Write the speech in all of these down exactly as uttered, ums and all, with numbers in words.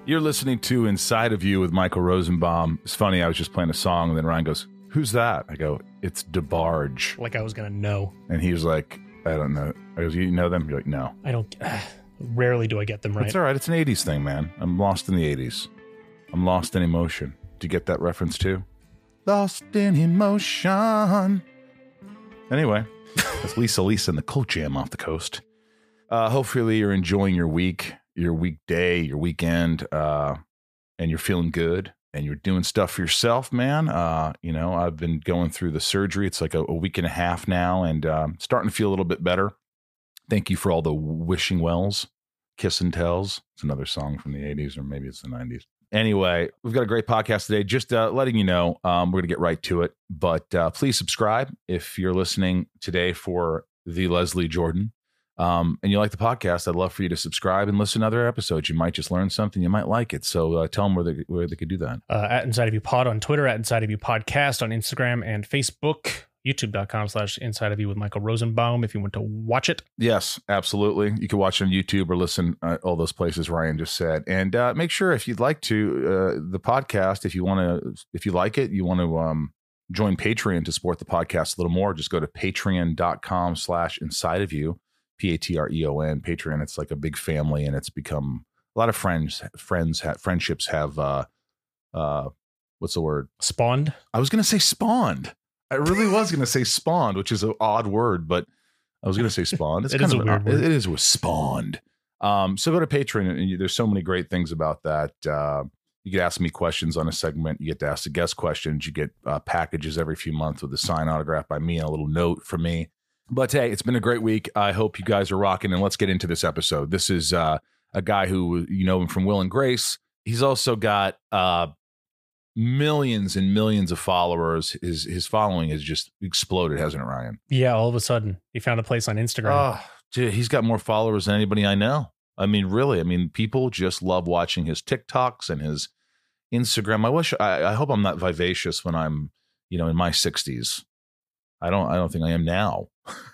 You're listening to Inside of You with Michael Rosenbaum. It's funny, I was just playing a song, and then Ryan goes, "Who's that?" I go, "It's DeBarge." Like I was going to know. And he was like, "I don't know." I goes, "You know them?" You're like, "No." I don't, uh, rarely do I get them right. It's all right. It's an eighties thing, man. I'm lost in the eighties. I'm lost in emotion. Do you get that reference too? Lost in emotion. Anyway, that's Lisa Lisa and the Colt Jam off the coast. Uh, hopefully you're enjoying your week, your weekday, your weekend, uh, and you're feeling good and you're doing stuff for yourself, man. Uh, you know, I've been going through the surgery. It's like a, a week and a half now, and um, starting to feel a little bit better. Thank you for all the wishing wells, kiss and tells. It's another song from the eighties, or maybe it's the nineties. Anyway, we've got a great podcast today. Just uh, letting you know, um, we're going to get right to it. But uh, please subscribe if you're listening today for the Leslie Jordan. Um, and you like the podcast, I'd love for you to subscribe and listen to other episodes. You might just learn something. You might like it. So uh, tell them where they, where they could do that. Uh, at Inside of You Pod on Twitter, at Inside of You Podcast on Instagram and Facebook, youtube.com slash Inside of You with Michael Rosenbaum if you want to watch it. Yes, absolutely. You can watch it on YouTube or listen uh, all those places Ryan just said. And uh, make sure if you'd like to, uh, the podcast, if you want to, if you like it, you want to um, join Patreon to support the podcast a little more, just go to patreon.com slash Inside of You. P A T R E O N, Patreon. It's like a big family, and it's become a lot of friends, friends, ha- friendships have, uh, uh, what's the word? Spawned? I was going to say spawned. I really was going to say spawned, which is an odd word, but I was going to say spawned. It's it kind is of a an, weird word. It is with spawned. Um, so go to Patreon, and you, there's so many great things about that. Uh, you get ask me questions on a segment. You get to ask the guest questions. You get uh, packages every few months with a signed autograph by me and a little note from me. But hey, it's been a great week. I hope you guys are rocking, and let's get into this episode. This is uh, a guy who, you know him from Will and Grace. He's also got uh, millions and millions of followers. His his following has just exploded, hasn't it, Ryan? Yeah, all of a sudden, he found a place on Instagram. Oh, dude, he's got more followers than anybody I know. I mean, really, I mean, people just love watching his TikToks and his Instagram. I wish, I, I hope I'm not vivacious when I'm, you know, in my sixties. I don't, I don't think I am now.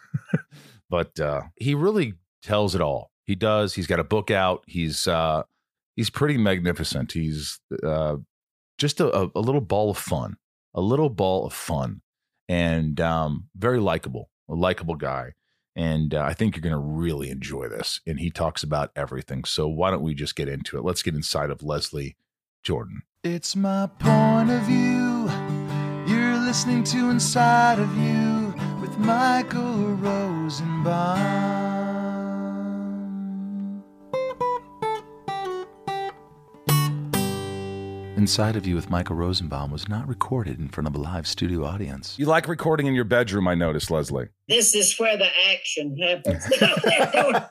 But uh, he really tells it all. He does. He's got a book out. He's uh, he's pretty magnificent. He's uh, just a, a little ball of fun, a little ball of fun, and um, very likable, a likable guy. And uh, I think you're going to really enjoy this. And he talks about everything. So why don't we just get into it? Let's get inside of Leslie Jordan. It's my point of view. You're listening to Inside of You with Michael Rosenbaum. Inside of You with Michael Rosenbaum was not recorded in front of a live studio audience. You like recording in your bedroom, I noticed, Leslie. This is where the action happens. That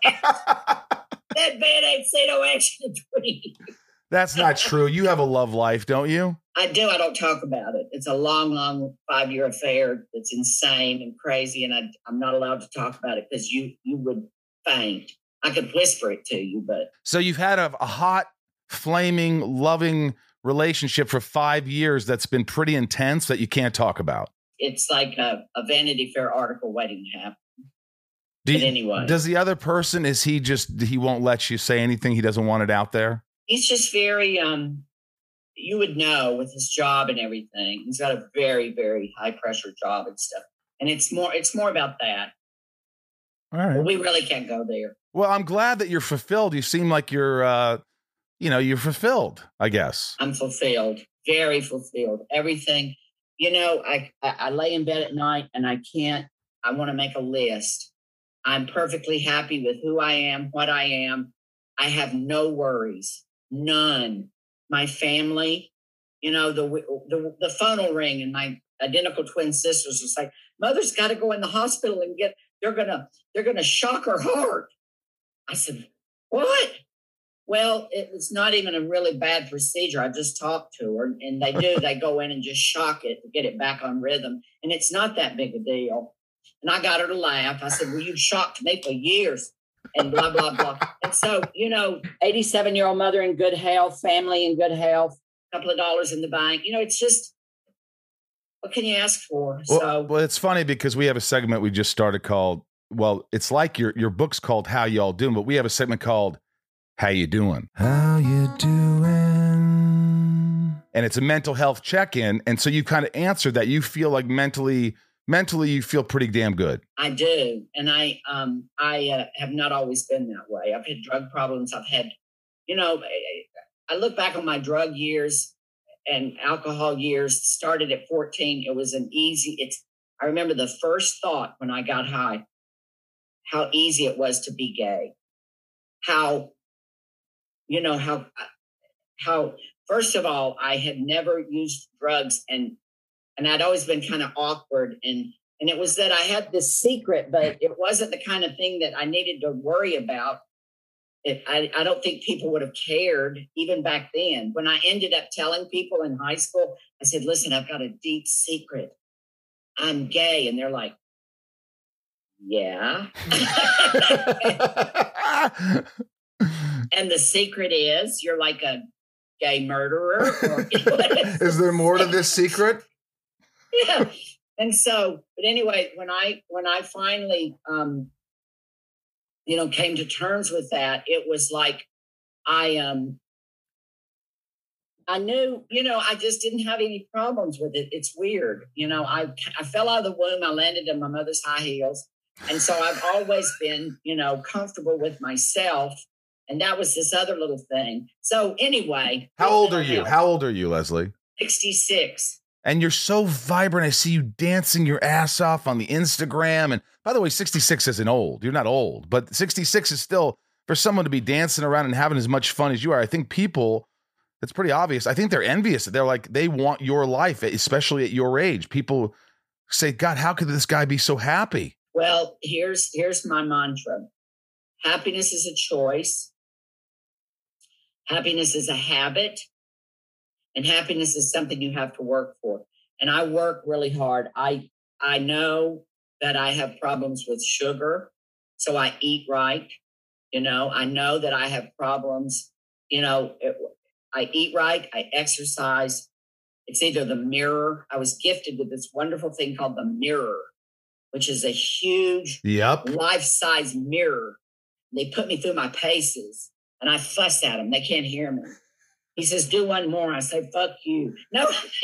band ain't say no action in twenty years. That's not true. You have a love life, don't you? I do. I don't talk about it. It's a long, long five-year affair that's insane and crazy, and I, I'm not allowed to talk about it because you you would faint. I could whisper it to you, but... So you've had a, a hot, flaming, loving relationship for five years that's been pretty intense that you can't talk about. It's like a, a Vanity Fair article waiting to happen. Do but you, anyway. Does the other person, is he just, he won't let you say anything? He doesn't want it out there? He's just very, um, you would know with his job and everything. He's got a very, very high pressure job and stuff. And it's more, it's more about that. All right. But we really can't go there. Well, I'm glad that you're fulfilled. You seem like you're, uh, you know, you're fulfilled, I guess. I'm fulfilled, very fulfilled. Everything, you know, I, I, I lay in bed at night and I can't, I want to make a list. I'm perfectly happy with who I am, what I am. I have no worries. None. My family, you know, the, the the phone will ring and my identical twin sisters will say, "Mother's got to go in the hospital and get, they're going to, they're going to shock her heart." I said, "What?" Well, it was not even a really bad procedure. I just talked to her and they do, they go in and just shock it to get it back on rhythm. And it's not that big a deal. And I got her to laugh. I said, "Well, you've shocked me for years." And blah, blah, blah. And so, you know, eighty-seven-year-old mother in good health, family in good health, a couple of dollars in the bank. You know, it's just, what can you ask for? Well, so, well, it's funny because we have a segment we just started called, well, it's like your your book's called How Y'all Doing, but we have a segment called How you doing? How you doing? And it's a mental health check-in. And so you kind of answered that. You feel like mentally, mentally, you feel pretty damn good. I do. And I, um, I uh, have not always been that way. I've had drug problems. I've had, you know, I look back on my drug years and alcohol years, started at fourteen. It was an easy, it's, I remember the first thought when I got high, how easy it was to be gay. How, you know, how, how, first of all, I had never used drugs and, and I'd always been kind of awkward. And, and it was that I had this secret, but it wasn't the kind of thing that I needed to worry about. It, I, I don't think people would have cared even back then. When I ended up telling people in high school, I said, listen, I've got a deep secret. I'm gay. And they're like, yeah. And the secret is you're like a gay murderer. Or, is there more to this secret? Yeah. And so, but anyway, when I, when I finally, um, you know, came to terms with that, it was like, I, um, I knew, you know, I just didn't have any problems with it. It's weird. You know, I, I fell out of the womb. I landed in my mother's high heels. And so I've always been, you know, comfortable with myself. And that was this other little thing. So anyway. How old are you? How old are you, Leslie? sixty-six. And you're so vibrant. I see you dancing your ass off on the Instagram. And by the way, sixty-six isn't old. You're not old. But sixty-six is still, for someone to be dancing around and having as much fun as you are, I think people, it's pretty obvious. I think they're envious. They're like, they want your life, especially at your age. People say, God, how could this guy be so happy? Well, here's here's my mantra. Happiness is a choice. Happiness is a habit. And happiness is something you have to work for. And I work really hard. I I know that I have problems with sugar, so I eat right. You know, I know that I have problems. You know, it, I eat right. I exercise. It's either the mirror. I was gifted with this wonderful thing called the mirror, which is a huge yep. life-size mirror. They put me through my paces, and I fuss at them. They can't hear me. He says, do one more. I say, fuck you. No.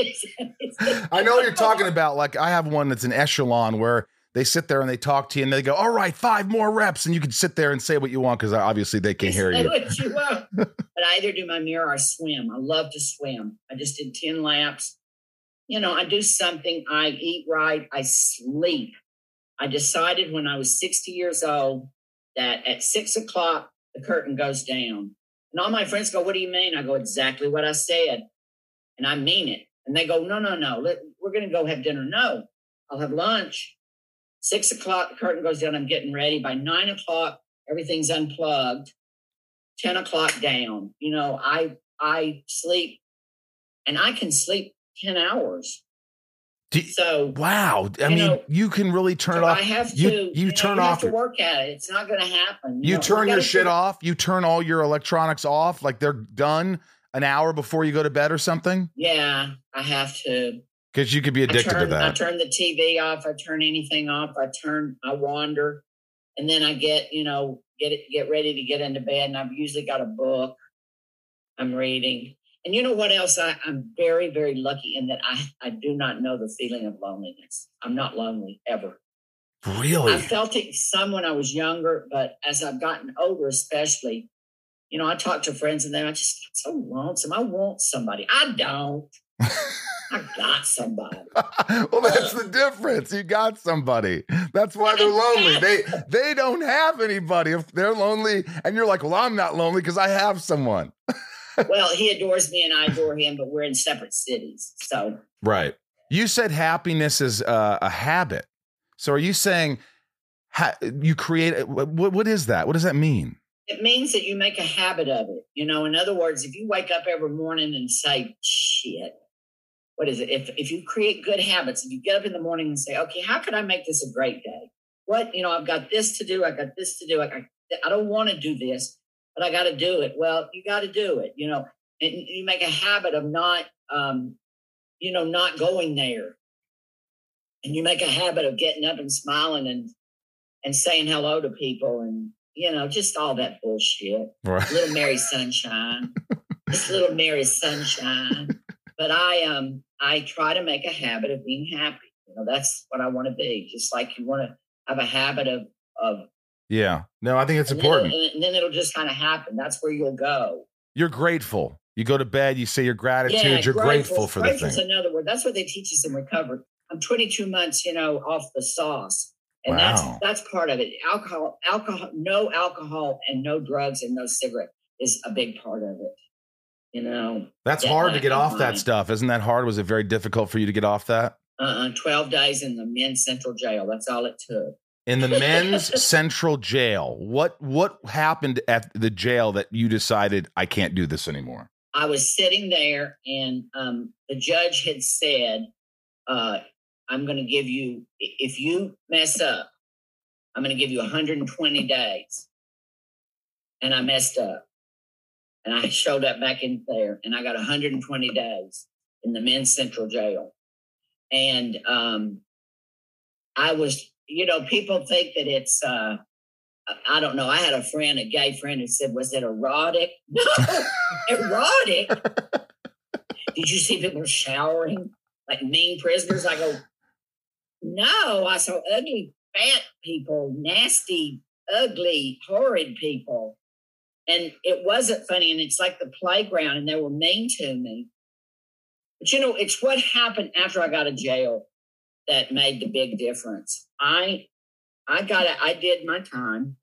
I know what you're talking about. Like, I have one that's an echelon where they sit there and they talk to you and they go, all right, five more reps. And you can sit there and say what you want because obviously they can't hear you. What you want. But I either do my mirror or swim. I love to swim. I just did ten laps. You know, I do something. I eat right. I sleep. I decided when I was sixty years old that at six o'clock, the curtain goes down. And all my friends go, what do you mean? I go, exactly what I said. And I mean it. And they go, no, no, no. Let, we're going to go have dinner. No, I'll have lunch. Six o'clock, the curtain goes down. I'm getting ready. By nine o'clock, everything's unplugged. ten o'clock down. You know, I I sleep and I can sleep ten hours. You, so wow, I you mean, know, you can really turn so it off. I have to. You, You, you know, turn you off. have to work at it. It's not going to happen. You, you know, turn you your shit do, off. You turn all your electronics off, like they're done an hour before you go to bed or something. Yeah, I have to. Because you could be addicted turn, to that. I turn the T V off. I turn anything off. I turn. I wander, and then I get you know get it get ready to get into bed. And I've usually got a book I'm reading. And you know what else? I, I'm very, very lucky in that I, I do not know the feeling of loneliness. I'm not lonely ever. Really? I felt it some when I was younger, but as I've gotten older, especially, you know, I talk to friends and they're just so lonesome. I want somebody. I don't. I got somebody. Well, that's the difference. You got somebody. That's why they're lonely. They they don't have anybody. If they're lonely and you're like, well, I'm not lonely because I have someone. Well, he adores me and I adore him, but we're in separate cities. So right. You said happiness is uh, a habit. So are you saying ha- you create? What, what is that? What does that mean? It means that you make a habit of it. You know, in other words, if you wake up every morning and say, shit, what is it? If if you create good habits, if you get up in the morning and say, okay, how can I make this a great day? What, you know, I've got this to do. I got this to do. I, got, I don't want to do this, but I got to do it. Well, you got to do it, you know, and you make a habit of not, um, you know, not going there. And you make a habit of getting up and smiling and, and saying hello to people and, you know, just all that bullshit. Right. Little Mary Sunshine. Just little Mary Sunshine. But I um I try to make a habit of being happy. You know, that's what I want to be. Just like you want to have a habit of of Yeah. No, I think it's and important. Then and then it'll just kind of happen. That's where you'll go. You're grateful. You go to bed, you say your gratitude, Yeah, you're grateful for the Grateful's thing. another word. That's what they teach us in recovery. I'm twenty-two months, you know, off the sauce. And Wow. that's that's part of it. Alcohol, alcohol, no alcohol and no drugs and no cigarette is a big part of it. You know. That's that hard to lack get of off that mind. stuff. Isn't that hard? Was it very difficult for you to get off that? Uh-uh, twelve days in the men's central jail. That's all it took. In the men's central jail, what what happened at the jail that you decided I can't do this anymore? I was sitting there, and um, the judge had said, uh, I'm going to give you, if you mess up, I'm going to give you one hundred twenty days. And I messed up. And I showed up back in there, and I got one hundred twenty days in the men's central jail. And um, I was, you know, people think that it's, uh, I don't know. I had a friend, a gay friend, who said, was it erotic? No, erotic. Did you see people showering like mean prisoners? I go, no, I saw ugly, fat people, nasty, ugly, horrid people. And it wasn't funny. And it's like the playground, and they were mean to me. But, you know, it's what happened after I got out of jail that made the big difference. I I got I did my time.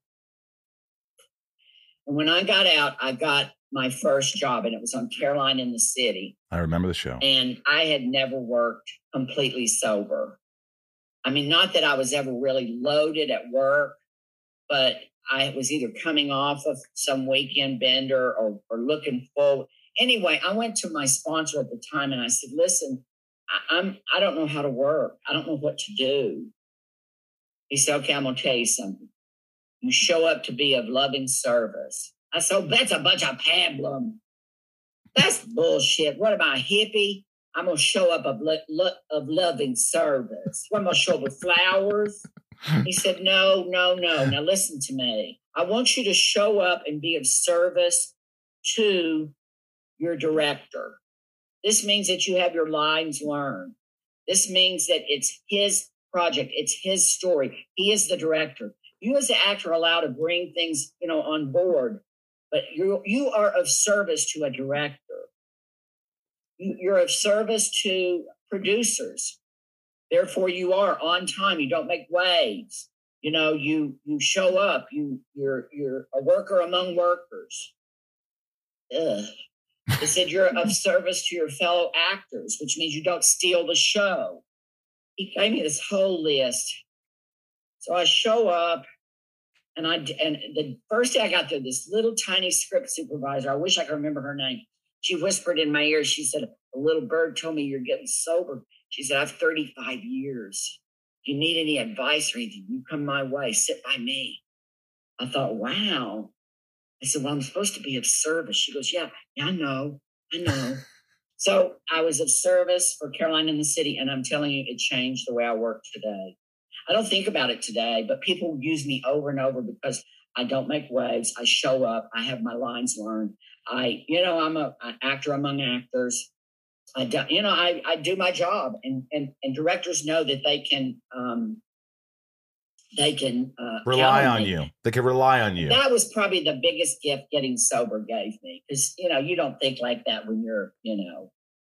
And when I got out, I got my first job, and it was on Caroline in the City. I remember the show. And I had never worked completely sober. I mean, not that I was ever really loaded at work, but I was either coming off of some weekend bender or, or looking forward. Anyway, I went to my sponsor at the time, and I said, listen, I, I'm, I don't know how to work. I don't know what to do. He said, okay, I'm going to tell you something. You show up to be of loving service. I said, oh, that's a bunch of pablum. That's bullshit. What am I, a hippie? I'm going to show up of, lo- lo- of loving service. What am I going to show up with flowers? He said, no, no, no. Now listen to me. I want you to show up and be of service to your director. This means that you have your lines learned. This means that it's his project. It's his story. He is the director. You as the actor are allowed to bring things, you know, on board, but you you are of service to a director. You, you're of service to producers. Therefore, you are on time. You don't make waves. You know, you you show up. You you're you're a worker among workers. Ugh. They said you're of service to your fellow actors, which means you don't steal the show. He gave me this whole list. So I show up, and I and the first day I got there, this little tiny script supervisor, I wish I could remember her name. She whispered in my ear, she said, a little bird told me you're getting sober. She said, I have thirty-five years. If you need any advice or anything, you come my way, sit by me. I thought, wow. I said, well, I'm supposed to be of service. She goes, yeah, yeah, I know, I know. So I was of service for Caroline in the City, and I'm telling you, it changed the way I work today. I don't think about it today, but people use me over and over because I don't make waves. I show up. I have my lines learned. I, you know, I'm a, an actor among actors. I do, you know, I, I do my job, and, and, and directors know that they can, um, they can uh, Rely on me. you. They can rely on you. That was probably the biggest gift getting sober gave me, because, you know, you don't think like that when you're, you know,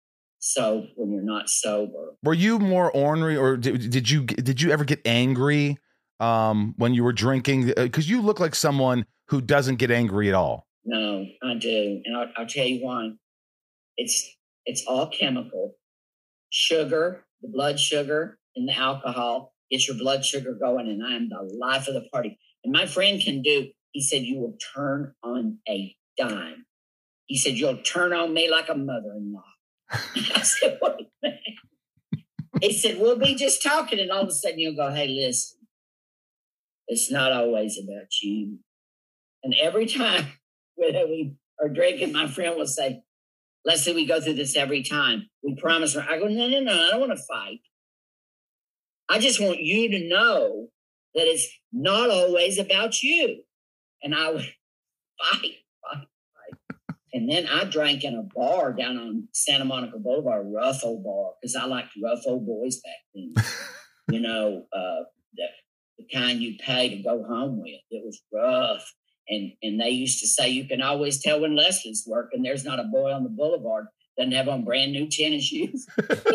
so when you're not sober. Were you more ornery, or did, did you did you ever get angry um, when you were drinking? Because you look like someone who doesn't get angry at all. No, I do, and I'll, I'll tell you why. It's it's all chemical. Sugar, the blood sugar, and the alcohol gets your blood sugar going, and I am the life of the party. And my friend can do. He said, "You will turn on a dime." He said, "You'll turn on me like a mother-in-law." I said, what do you mean? He said, we'll be just talking, and all of a sudden you'll go, hey, listen, it's not always about you. And every time when we are drinking, my friend will say, let's say we go through this every time. We promise her. I go, no, no, no, I don't want to fight. I just want you to know that it's not always about you. and I would fight, fight, fight. And then I drank in a bar down on Santa Monica Boulevard, rough old bar, because I liked rough old boys back then. You know, uh, the, the kind you pay to go home with. It was rough. And and they used to say, you can always tell when Leslie's working. There's not a boy on the boulevard that doesn't have on brand new tennis shoes.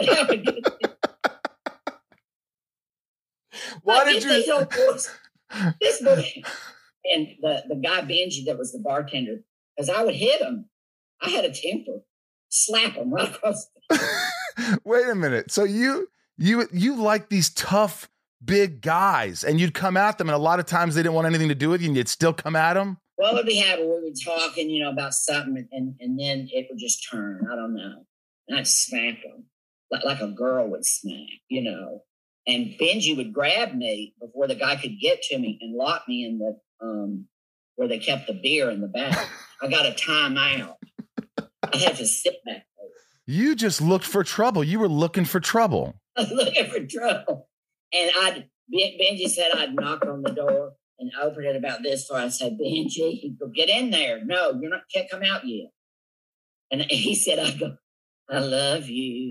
Why did you? These old boys, this boy, and the, the guy Benji that was the bartender, because I would hit him. I had a temper. Slap him right across the Wait a minute. So you you you like these tough big guys, and you'd come at them, and a lot of times they didn't want anything to do with you, and you'd still come at them? Well, it'd be happening. We were talking, you know, about something, and, and then it would just turn. I don't know. And I'd smack them like, like a girl would smack, you know. And Benji would grab me before the guy could get to me and lock me in the um where they kept the beer in the back. I got a timeout. I had to sit back there. You just looked for trouble. You were looking for trouble. I was looking for trouble. And I'd, Benji said I'd knock on the door and open it about this far. I said, Benji, he'd go, get in there. No, you're not, can't come out yet. And he said, I go, I love you.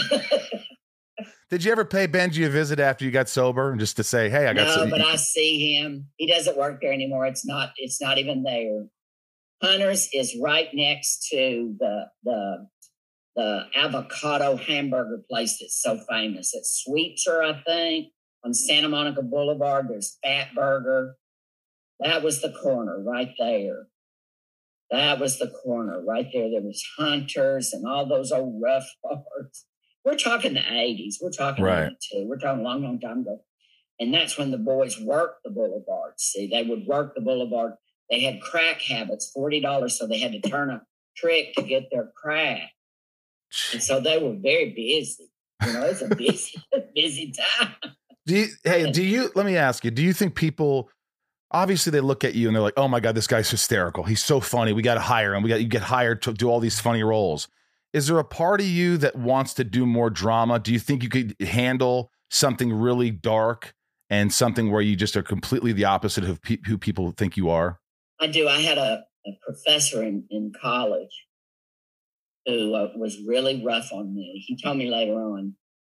Did you ever pay Benji a visit after you got sober, just to say, hey, I got no, some? but I see him. He doesn't work there anymore. It's not, it's not even there. Hunter's is right next to the, the, the avocado hamburger place that's so famous. It's Sweetser, I think, on Santa Monica Boulevard. There's Fat Burger. That was the corner right there. That was the corner right there. There was Hunter's and all those old rough bars. We're talking the eighties. We're talking right. eighty-two. We're talking a long, long time ago. And that's when the boys worked the boulevard. See, they would work the boulevard. They had crack habits, forty dollars, so they had to turn a trick to get their crack. And so they were very busy. You know, it's a busy, busy time. Do you, hey, do you, let me ask you, do you think people, obviously they look at you and they're like, oh my God, this guy's hysterical. He's so funny. We got to hire him. We got, you get hired to do all these funny roles. Is there a part of you that wants to do more drama? Do you think you could handle something really dark and something where you just are completely the opposite of pe- who people think you are? I do. I had a, a professor in, in college who uh, was really rough on me. He told me later on,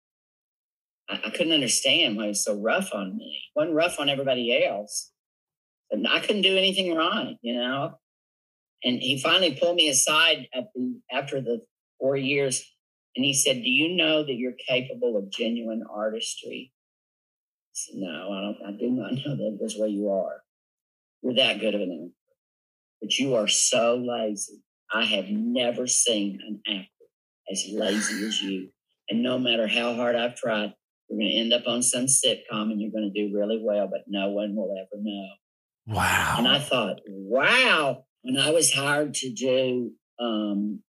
I, I couldn't understand why he was so rough on me. He wasn't rough on everybody else. But I couldn't do anything right, you know? And he finally pulled me aside at the after the four years, and he said, do you know that you're capable of genuine artistry? I said, no, I don't. I do not know that that's where you are. You're that good of an actor. But you are so lazy. I have never seen an actor as lazy as you. And no matter how hard I've tried, you're going to end up on some sitcom and you're going to do really well, but no one will ever know. Wow. And I thought, wow. When I was hired to do um,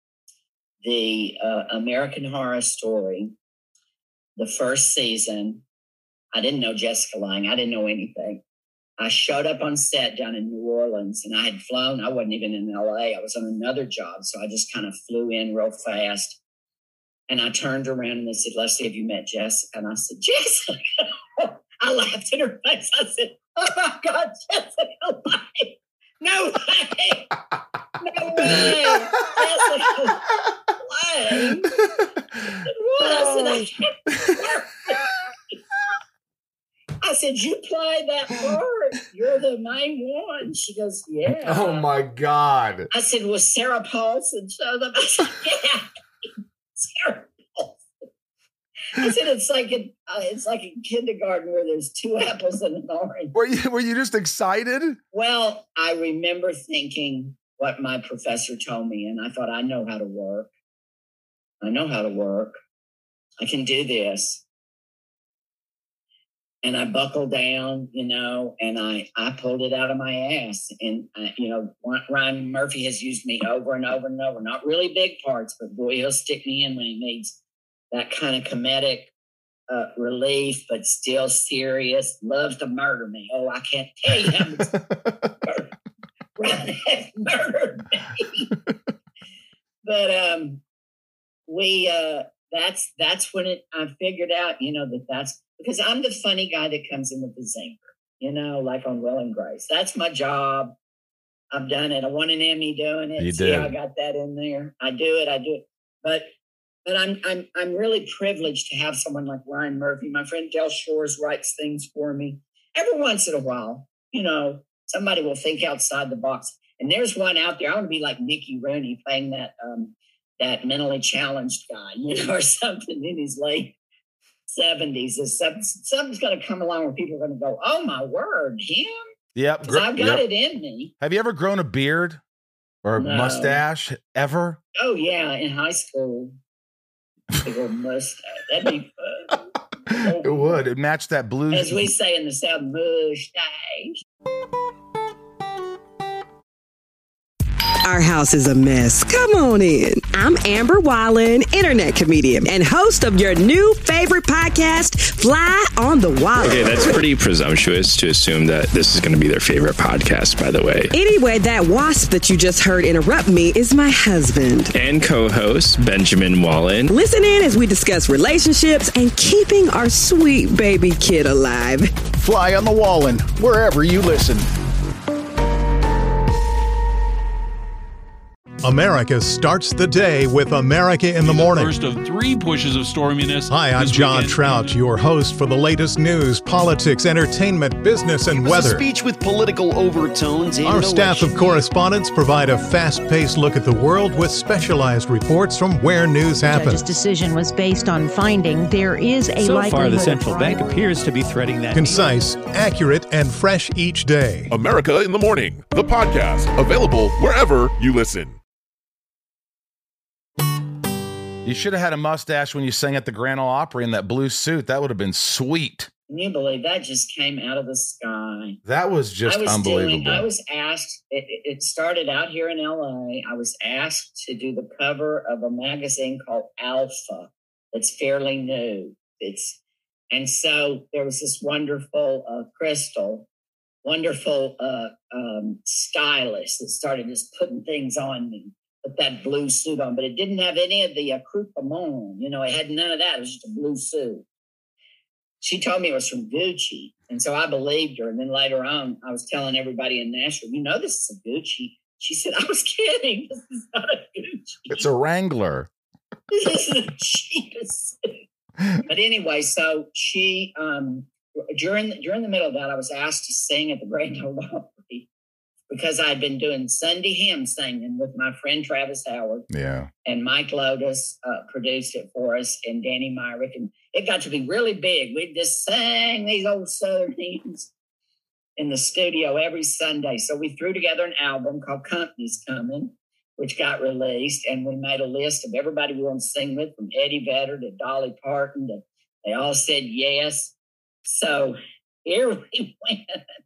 the uh, American Horror Story, the first season, I didn't know Jessica Lange. I didn't know anything. I showed up on set down in New Orleans, and I had flown. I wasn't even in L A. I was on another job, so I just kind of flew in real fast. And I turned around and they said, Leslie, have you met Jessica? And I said, Jessica? I laughed in her face. I said, oh, my God, Jessica Lange. No way. No way. Jessica Lange. What? I said, I can't. I said, you play that part. You're the main one. She goes, yeah. Oh, my God. I said, was Sarah Paulson show them? I said, yeah. Sarah Paulson. I said, it's like in, uh, it's like in kindergarten where there's two apples and an orange. Were you, were you just excited? Well, I remember thinking what my professor told me, and I thought, I know how to work. I know how to work. I can do this. And I buckled down, you know, and I, I pulled it out of my ass. And, I, you know, Ryan Murphy has used me over and over and over. Not really big parts, but boy, he'll stick me in when he needs that kind of comedic uh, relief, but still serious. Loves to murder me. Oh, I can't tell you how much Ryan has murdered me. But um, we, uh, that's that's when it I figured out, you know, that that's, because I'm the funny guy that comes in with the zinger. you know, like on Will and Grace. That's my job. I've done it. I won an Emmy doing it. You See did. how I got that in there. I do it. I do it. But but I'm I'm I'm really privileged to have someone like Ryan Murphy. My friend Del Shores writes things for me every once in a while. You know, somebody will think outside the box. And there's one out there. I want to be like Mickey Rooney playing that um, that mentally challenged guy, you know, or something in his late seventies. Something, something's going to come along where people are going to go, "Oh my word, him!" Yep. Because I've got yep. it in me. Have you ever grown a beard or a No. mustache ever? Oh yeah, in high school, big old mustache. That'd be fun. It would. It matched that blue. As we say in the South, mustache. Our house is a mess. Come on in. I'm Amber Wallen, internet comedian and host of your new favorite podcast, Fly on the Wallen. Okay, that's pretty presumptuous to assume that this is going to be their favorite podcast, by the way. Anyway, that wasp that you just heard interrupt me is my husband. And co-host, Benjamin Wallen. Listen in as we discuss relationships and keeping our sweet baby kid alive. Fly on the Wallen, wherever you listen. America starts the day with America in the Morning. First of three pushes of storminess. Hi, I'm John weekend. Trout, your host for the latest news, politics, entertainment, business, and it was weather. A speech with political overtones. Our staff of correspondents provide a fast-paced look at the world with specialized reports from where news happens. The judge's decision was based on finding there is a so likelihood. So far, the central bank appears to be threading that. Concise, accurate, and fresh each day. America in the Morning, the podcast, available wherever you listen. You should have had a mustache when you sang at the Grand Ole Opry in that blue suit. That would have been sweet. Can you believe that just came out of the sky? That was just I was unbelievable. Doing, I was asked, it, it started out here in L A. I was asked to do the cover of a magazine called Alpha that's fairly new. It's And so there was this wonderful uh, Crystal, wonderful uh, um, stylist that started just putting things on me. Put that blue suit on, but it didn't have any of the accoutrement. You know, it had none of that. It was just a blue suit. She told me it was from Gucci. And so I believed her. And then later on, I was telling everybody in Nashville, you know, this is a Gucci. She said, I was kidding. This is not a Gucci. It's a Wrangler. This is the cheapest suit. But anyway, so she, um, during, during the middle of that, I was asked to sing at the Grand Ole Opry, because I'd been doing Sunday hymn singing with my friend Travis Howard. Yeah. And Mike Lotus uh, produced it for us, and Danny Myrick. And it got to be really big. We'd just sing these old Southern hymns in the studio every Sunday. So we threw together an album called Company's Coming, which got released. And we made a list of everybody we want to sing with, from Eddie Vedder to Dolly Parton. To, they all said yes. So here we went.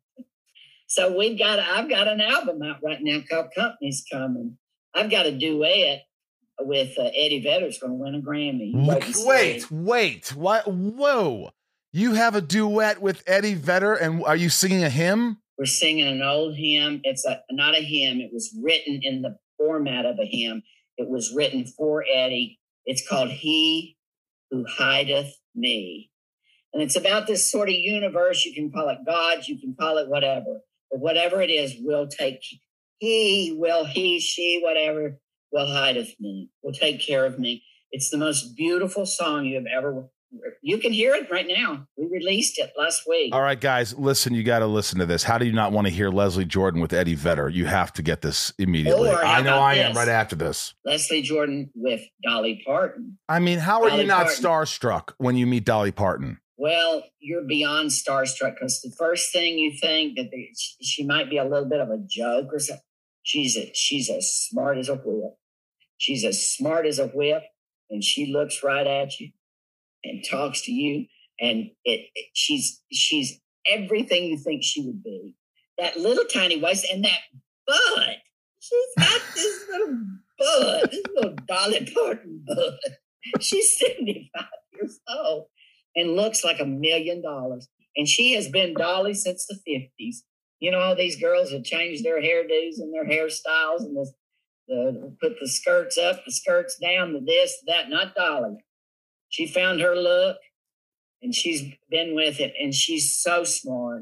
So we've got, I've got an album out right now called Company's Coming. I've got a duet with uh, Eddie Vedder's going to win a Grammy. Wait, wait, what? Whoa. You have a duet with Eddie Vedder, and are you singing a hymn? We're singing an old hymn. It's a not a hymn. It was written in the format of a hymn. It was written for Eddie. It's called He Who Hideth Me. And it's about this sort of universe. You can call it God. You can call it whatever. But whatever it is, will take, he will, he, she, whatever, will hideth me, will take care of me. It's the most beautiful song you have ever, you can hear it right now. We released it last week. All right, guys, listen, you got to listen to this. How do you not want to hear Leslie Jordan with Eddie Vedder? You have to get this immediately. Or I know I this? am right after this. Leslie Jordan with Dolly Parton. I mean, how are Dolly you not Parton. starstruck when you meet Dolly Parton? Well, you're beyond starstruck, because the first thing you think that they, she might be a little bit of a joke or something. She's a, she's as smart as a whip. She's as smart as a whip, and she looks right at you and talks to you, and it, it she's she's everything you think she would be. That little tiny waist and that butt. She's got this little butt, this little Dolly Parton butt. She's seventy-five years old. And looks like a million dollars. And she has been Dolly since the fifties. You know, all these girls have changed their hairdos and their hairstyles and the, the put the skirts up, the skirts down, the this, that. Not Dolly. She found her look, and she's been with it. And she's so smart.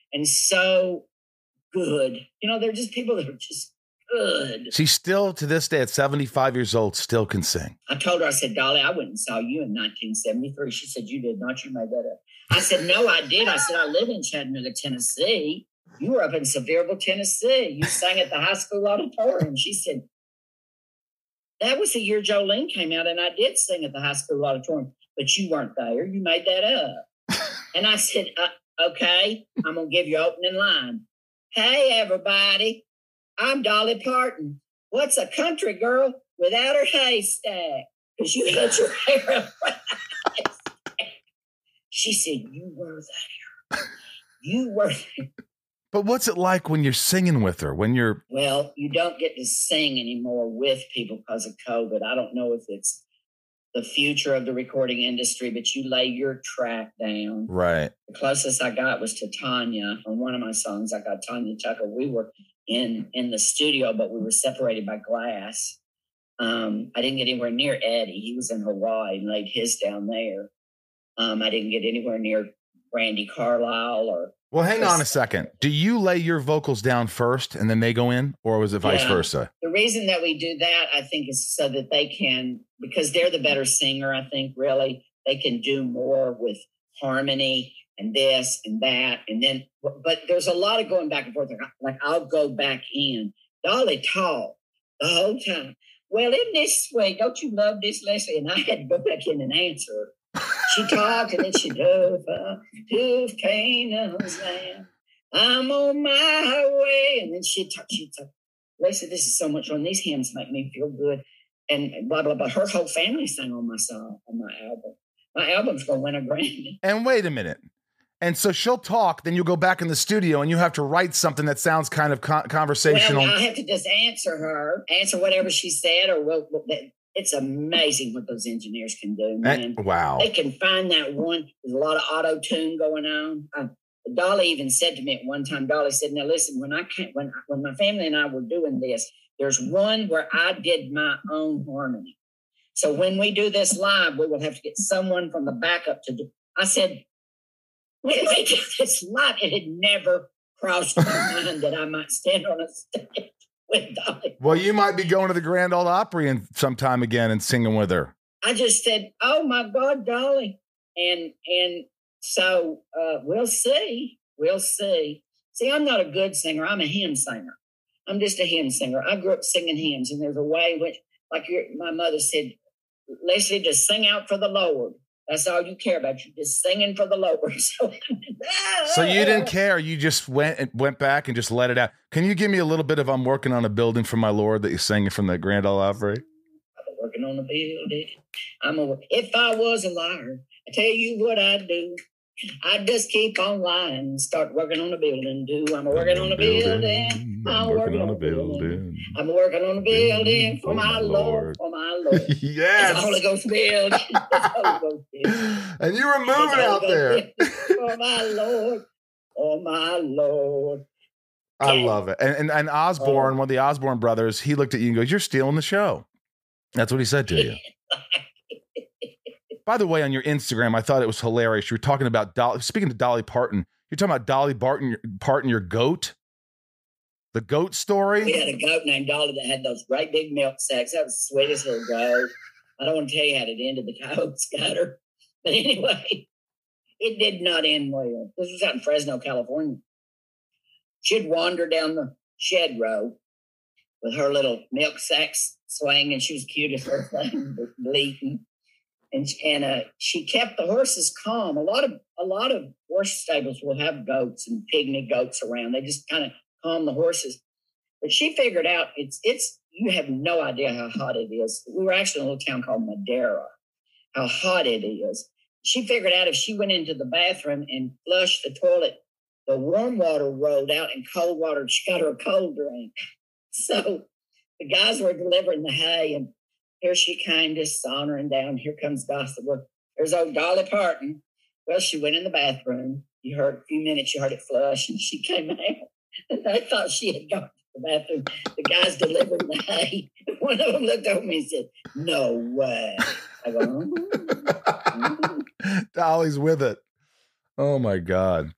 and so good. You know, they're just people that are just good. She still, to this day, at seventy-five years old, still can sing. I told her, I said, Dolly, I went and saw you in nineteen seventy-three. She said, you did not. You made that up. I said, no, I did. I said, I live in Chattanooga, Tennessee. You were up in Sevierville, Tennessee. You sang at the high school auditorium. She said, that was the year Jolene came out, and I did sing at the high school auditorium, but you weren't there. You made that up. And I said, uh, okay, I'm going to give you opening line. Hey, everybody, I'm Dolly Parton. What's a country girl without her haystack? Because you had your hair up. She said, you were there. You were there. But what's it like when you're singing with her? When you're well, you don't get to sing anymore with people because of COVID. I don't know if it's the future of the recording industry, but you lay your track down. Right. The closest I got was to Tanya on one of my songs. I got Tanya Tucker. We were in in the studio, but we were separated by glass. Um, I didn't get anywhere near Eddie. He was in Hawaii and laid his down there. Um, I didn't get anywhere near Brandy Carlisle or. Well, hang on a second. Do you lay your vocals down first and then they go in, or was it vice yeah. versa? The reason that we do that, I think, is so that they can, because they're the better singer, I think, really, they can do more with harmony and this and that. And then, but there's a lot of going back and forth. Like, I'll go back in. Dolly talked the whole time. Well, isn't this sweet? Don't you love this, Leslie? And I had to go back in and answer her. She talked and then she drove up to Canaan's land. I'm on my way. And then she talked, she talked. Lacey, this is so much fun. These hymns make me feel good. And blah, blah, blah. Her whole family sang on my song, on my album. My album's going to win a Grammy. And wait a minute. And so she'll talk, then you'll go back in the studio and you have to write something that sounds kind of con- conversational. Well, I have to just answer her, answer whatever she said, or what, what that. It's amazing what those engineers can do, man. And, wow. They can find that one. There's a lot of auto-tune going on. Uh, Dolly even said to me at one time, Dolly said, now listen, when I can't, when, when my family and I were doing this, there's one where I did my own harmony. So when we do this live, we will have to get someone from the backup to do. I said, when we do this live, it had never crossed my mind that I might stand on a stage with Dolly. Well, you might be going to the Grand Ole Opry and sometime again and singing with her. I just said, oh my God, Dolly. And and so uh, we'll see. We'll see. See, I'm not a good singer. I'm a hymn singer. I'm just a hymn singer. I grew up singing hymns, and there's a way which, like your, my mother said, Leslie, just sing out for the Lord. That's all you care about. You're just singing for the Lord. So, so you didn't care. You just went and went back and just let it out. Can you give me a little bit of "I'm working on a building for my Lord" that you sang from the Grand Ole Opry? I'm working on a building. I'm a. If I was a liar, I tell you what I'd do. I'd just keep on lying and start working on a building. Do I'm working on a building. I'm working on a building. I'm working on a building for my Lord. For my Lord. Yes. The Holy Ghost building. Holy Ghost building. And you were moving out there. For my Lord. For my Lord. I love it. And and, and Osborne, one of the Osborne brothers, he looked at you and goes, "You're stealing the show." That's what he said to you. By the way, on your Instagram, I thought it was hilarious. You were talking about Dolly. Speaking to Dolly Parton, you're talking about Dolly Parton, Parton, your goat, the goat story. We had a goat named Dolly that had those great big milk sacks. That was the sweetest little goat. I don't want to tell you how it ended. The goats got her, but anyway, it did not end well. This was out in Fresno, California. She'd wander down the shed row with her little milk sacks swinging. She was cute as her thing, bleating. And and uh, she kept the horses calm. A lot of a lot of horse stables will have goats and pygmy goats around. They just kind of calm the horses. But she figured out it's it's you have no idea how hot it is. We were actually in a little town called Madera. How hot it is. She figured out if she went into the bathroom and flushed the toilet, the warm water rolled out and cold water. She got her a cold drink. So the guys were delivering the hay and. Here she came, just sauntering down. Here comes gossip. There's old Dolly Parton. Well, she went in the bathroom. You heard a few minutes, you heard it flush, and she came out. And I thought she had gone to the bathroom. The guys delivering the hay. One of them looked over me and said, "No way." I go, mm-hmm. Dolly's with it. Oh, my God.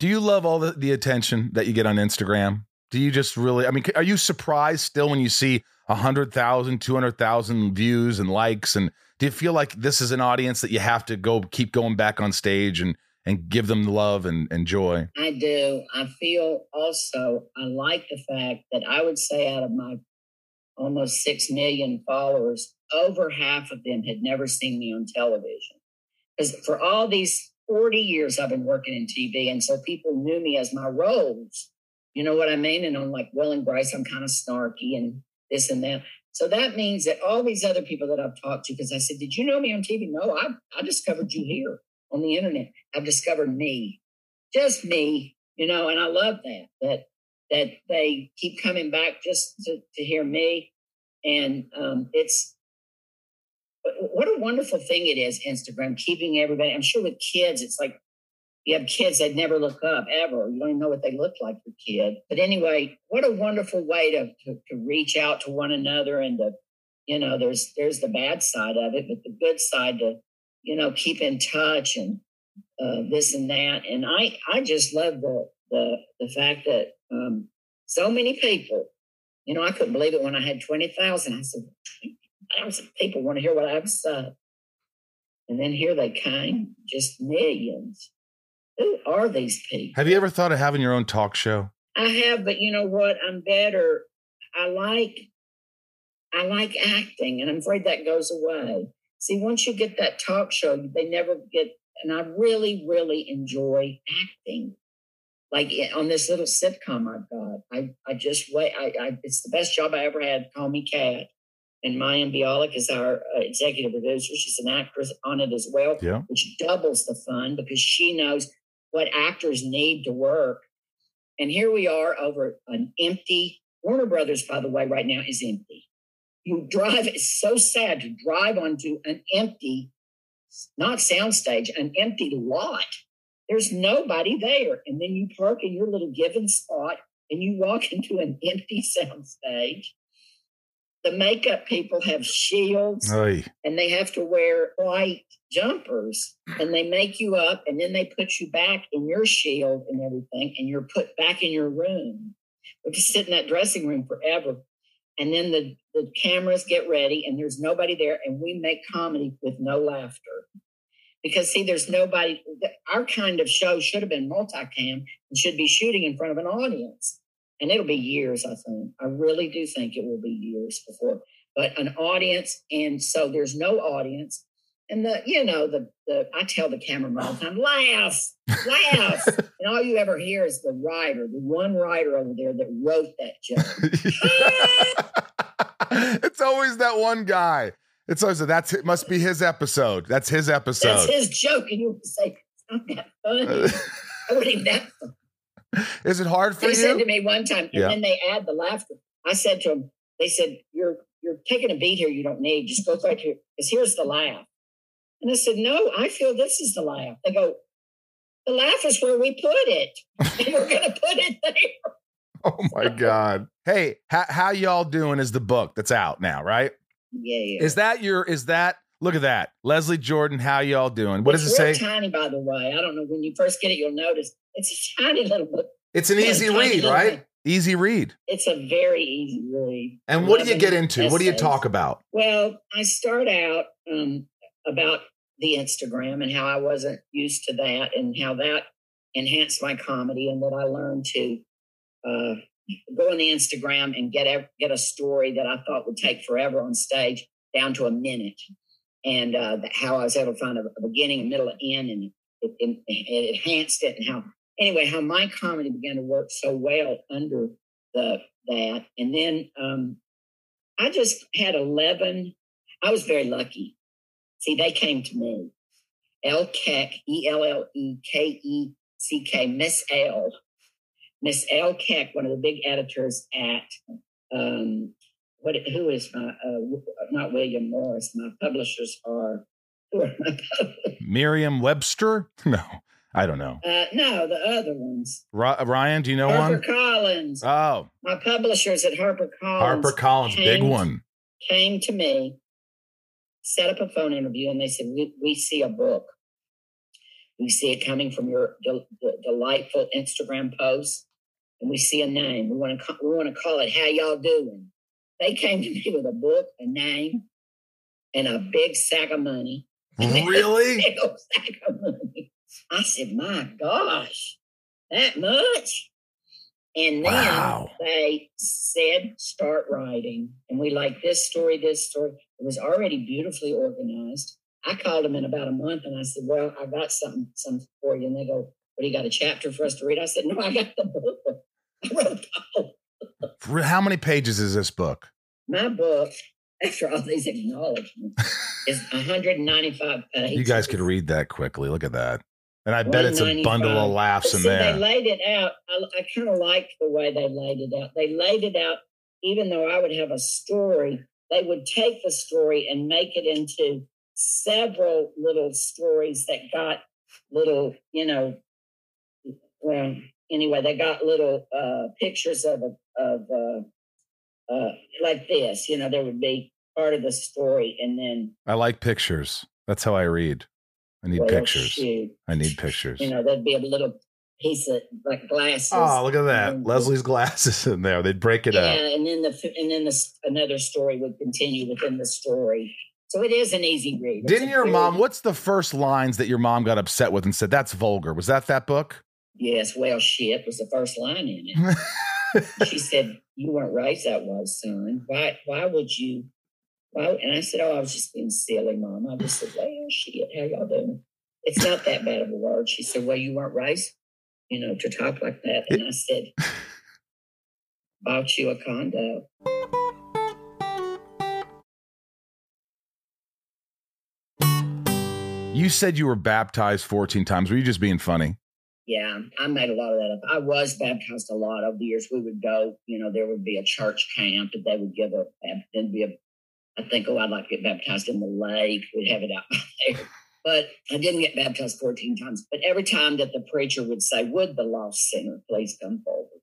Do you love all the, the attention that you get on Instagram? Do you just really, I mean, are you surprised still when you see one hundred thousand, two hundred thousand views and likes? And do you feel like this is an audience that you have to go keep going back on stage and, and give them love and, and joy? I do. I feel also, I like the fact that I would say out of my almost six million followers, over half of them had never seen me on television. Because for all these forty years I've been working in T V, and so people knew me as my roles. You know what I mean? And on like Will and Grace, I'm kind of snarky and this and that. So that means that all these other people that I've talked to, because I said, did you know me on T V? No, I, I discovered you here on the internet. I've discovered me, just me, you know, and I love that, that, that they keep coming back just to, to hear me. And um, it's, what a wonderful thing it is, Instagram, keeping everybody. I'm sure with kids, it's like you have kids that never look up ever. You don't even know what they look like, your kid. But anyway, what a wonderful way to, to, to reach out to one another. And to, you know, there's there's the bad side of it, but the good side to, you know, keep in touch and uh, this and that. And I, I just love the, the, the fact that um, so many people, you know, I couldn't believe it when I had twenty thousand. I said, twenty thousand people want to hear what I have to say. And then here they came, just millions. Who are these people? Have you ever thought of having your own talk show? I have, but you know what? I'm better. I like, I like acting, and I'm afraid that goes away. See, once you get that talk show, they never get, and I really, really enjoy acting. Like on this little sitcom I've got, I, I just wait. I, I, it's the best job I ever had. Call me Kat. And Mayim Bialik is our uh, executive producer. She's an actress on it as well, yeah. which doubles the fun because she knows what actors need to work. And here we are over an empty, Warner Brothers, by the way, right now is empty. You drive, it's so sad to drive onto an empty, not soundstage, an empty lot. There's nobody there. And then you park in your little given spot and you walk into an empty soundstage. The makeup people have shields Oy. and they have to wear white jumpers and they make you up and then they put you back in your shield and everything and you're put back in your room. We just sit in that dressing room forever. And then the, the cameras get ready and there's nobody there and we make comedy with no laughter. Because, see, there's nobody. Our kind of show should have been multicam and should be shooting in front of an audience. And it'll be years, I think. I really do think it will be years before. But an audience, and so there's no audience. And, the you know, the, the I tell the cameraman all the time, laugh, laugh. And all you ever hear is the writer, the one writer over there that wrote that joke. It's always that one guy. It's always that's it. Must be his episode. That's his episode. That's his joke, and you would say it's not that funny. I wouldn't even that funny. Is it hard for they you? They said to me one time, and yeah. then they add the laughter. I said to them, they said, "You're you're taking a beat here. You don't need. Just go right here because here's the laugh." And I said, "No, I feel this is the laugh." They go, "The laugh is where we put it, and we're going to put it there." Oh my God! Hey, how, how y'all doing? Is the book that's out now, right? Yeah, yeah. Is that your, is that, look at that. Leslie Jordan, how y'all doing? What it's does it real say? Tiny, by the way. I don't know. When you first get it, you'll notice. It's a tiny little book. It's an easy read, right? Book. Easy read. It's a very easy read. And what do you get into? Essays. What do you talk about? Well, I start out um, about the Instagram and how I wasn't used to that and how that enhanced my comedy and that I learned to uh, go on the Instagram and get a, get a story that I thought would take forever on stage down to a minute. And uh, how I was able to find a, a beginning, a middle, an end, and it, it, it enhanced it. And how, anyway, how my comedy began to work so well under the that. And then um, I just had eleven. I was very lucky. See, they came to me. Elle Keck, E L L E K E C K, Miss L. Miss Elle Keck, one of the big editors at, um, what? who is my, uh, not William Morris, my publishers are, who are my publishers? Merriam-Webster? No, I don't know. Uh, no, the other ones. R- Ryan, do you know Harper one? Collins. Oh. My publishers at Harper Collins. Harper Collins, big one. Came to me, set up a phone interview, and they said, we, we see a book. We see it coming from your del- del- delightful Instagram posts, and we see a name. We want to we want to call it "How y'all doing?" They came to me with a book, a name, and a big sack of money. Really? Big old sack of money. I said, "My gosh, that much?" And then wow. they said, "Start writing." And we like this story, this story. It was already beautifully organized. I called them in about a month and I said, "Well, I got something, something for you." And they go, "What, you got a chapter for us to read?" I said, "No, I got the book." I wrote the book. How many pages is this book? My book, after all these acknowledgments, is one hundred ninety-five pages. You guys could read that quickly. Look at that. And I bet it's a bundle of laughs but in see, there. They laid it out. I, I kind of liked the way they laid it out. They laid it out, even though I would have a story, they would take the story and make it into several little stories that got little, you know, well, anyway, they got little uh, pictures of, of uh, uh, like this, you know, there would be part of the story. And then I like pictures. That's how I read. I need well, pictures. Shoot. I need pictures. You know, there'd be a little piece of like glasses. Oh, look at that. Leslie's glasses in there. They'd break it yeah, out. and then the and then the, another story would continue within the story. So it is an easy read. Didn't your mom, what's the first lines that your mom got upset with and said, "That's vulgar"? Was that that book? Yes, well, shit was the first line in it. She said, "You weren't raised that way, son. Why why would you?" Well, and I said, "Oh, I was just being silly, Mom." I just said, "Well, shit, how y'all doing?" It's not that bad of a word. She said, "Well, you weren't raised, you know, to talk like that." And I said, "Bought you a condo." You said you were baptized fourteen times. Were you just being funny? Yeah, I made a lot of that up. I was baptized a lot over the years. We would go, you know, there would be a church camp that they would give a, there'd be a, I think, oh, I'd like to get baptized in the lake. We'd have it out there. But I didn't get baptized fourteen times. But every time that the preacher would say, "Would the lost sinner please come forward?"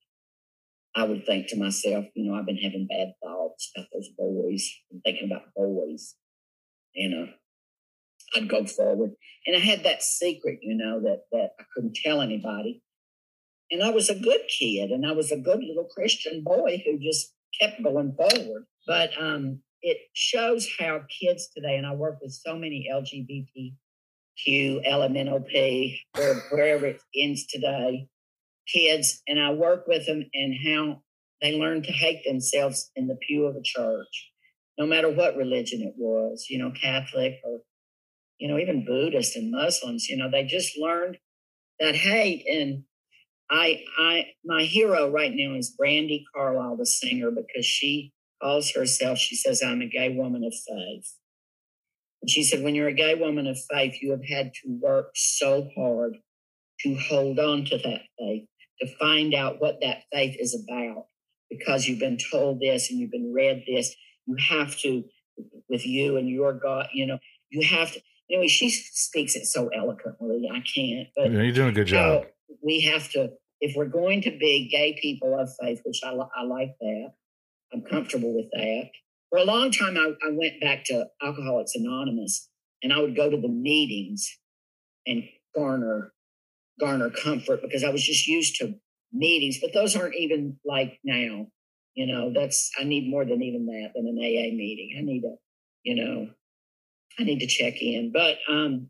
I would think to myself, you know, I've been having bad thoughts about those boys. I'm thinking about boys. You know, I'd go forward. And I had that secret, you know, that, that I couldn't tell anybody. And I was a good kid, and I was a good little Christian boy who just kept going forward. But um, it shows how kids today, and I work with so many L G B T Q, L M N O P, or wherever it ends today, kids, and I work with them and how they learn to hate themselves in the pew of a church, no matter what religion it was, you know, Catholic or, you know, even Buddhist and Muslims, you know, they just learned that hate. And I, I, my hero right now is Brandy Carlisle, the singer, because she calls herself, she says, "I'm a gay woman of faith." And she said, when you're a gay woman of faith, you have had to work so hard to hold on to that faith, to find out what that faith is about, because you've been told this and you've been read this. You have to, with you and your God, you know, you have to. Anyway, she speaks it so eloquently. I can't. But yeah, you're doing a good job. Uh, we have to, if we're going to be gay people of faith, which I, I like that, I'm comfortable with that. For a long time, I, I went back to Alcoholics Anonymous, and I would go to the meetings and garner garner comfort because I was just used to meetings. But those aren't even like now. You know, that's I need more than even that than an A A meeting. I need a, you know, I need to check in. But um,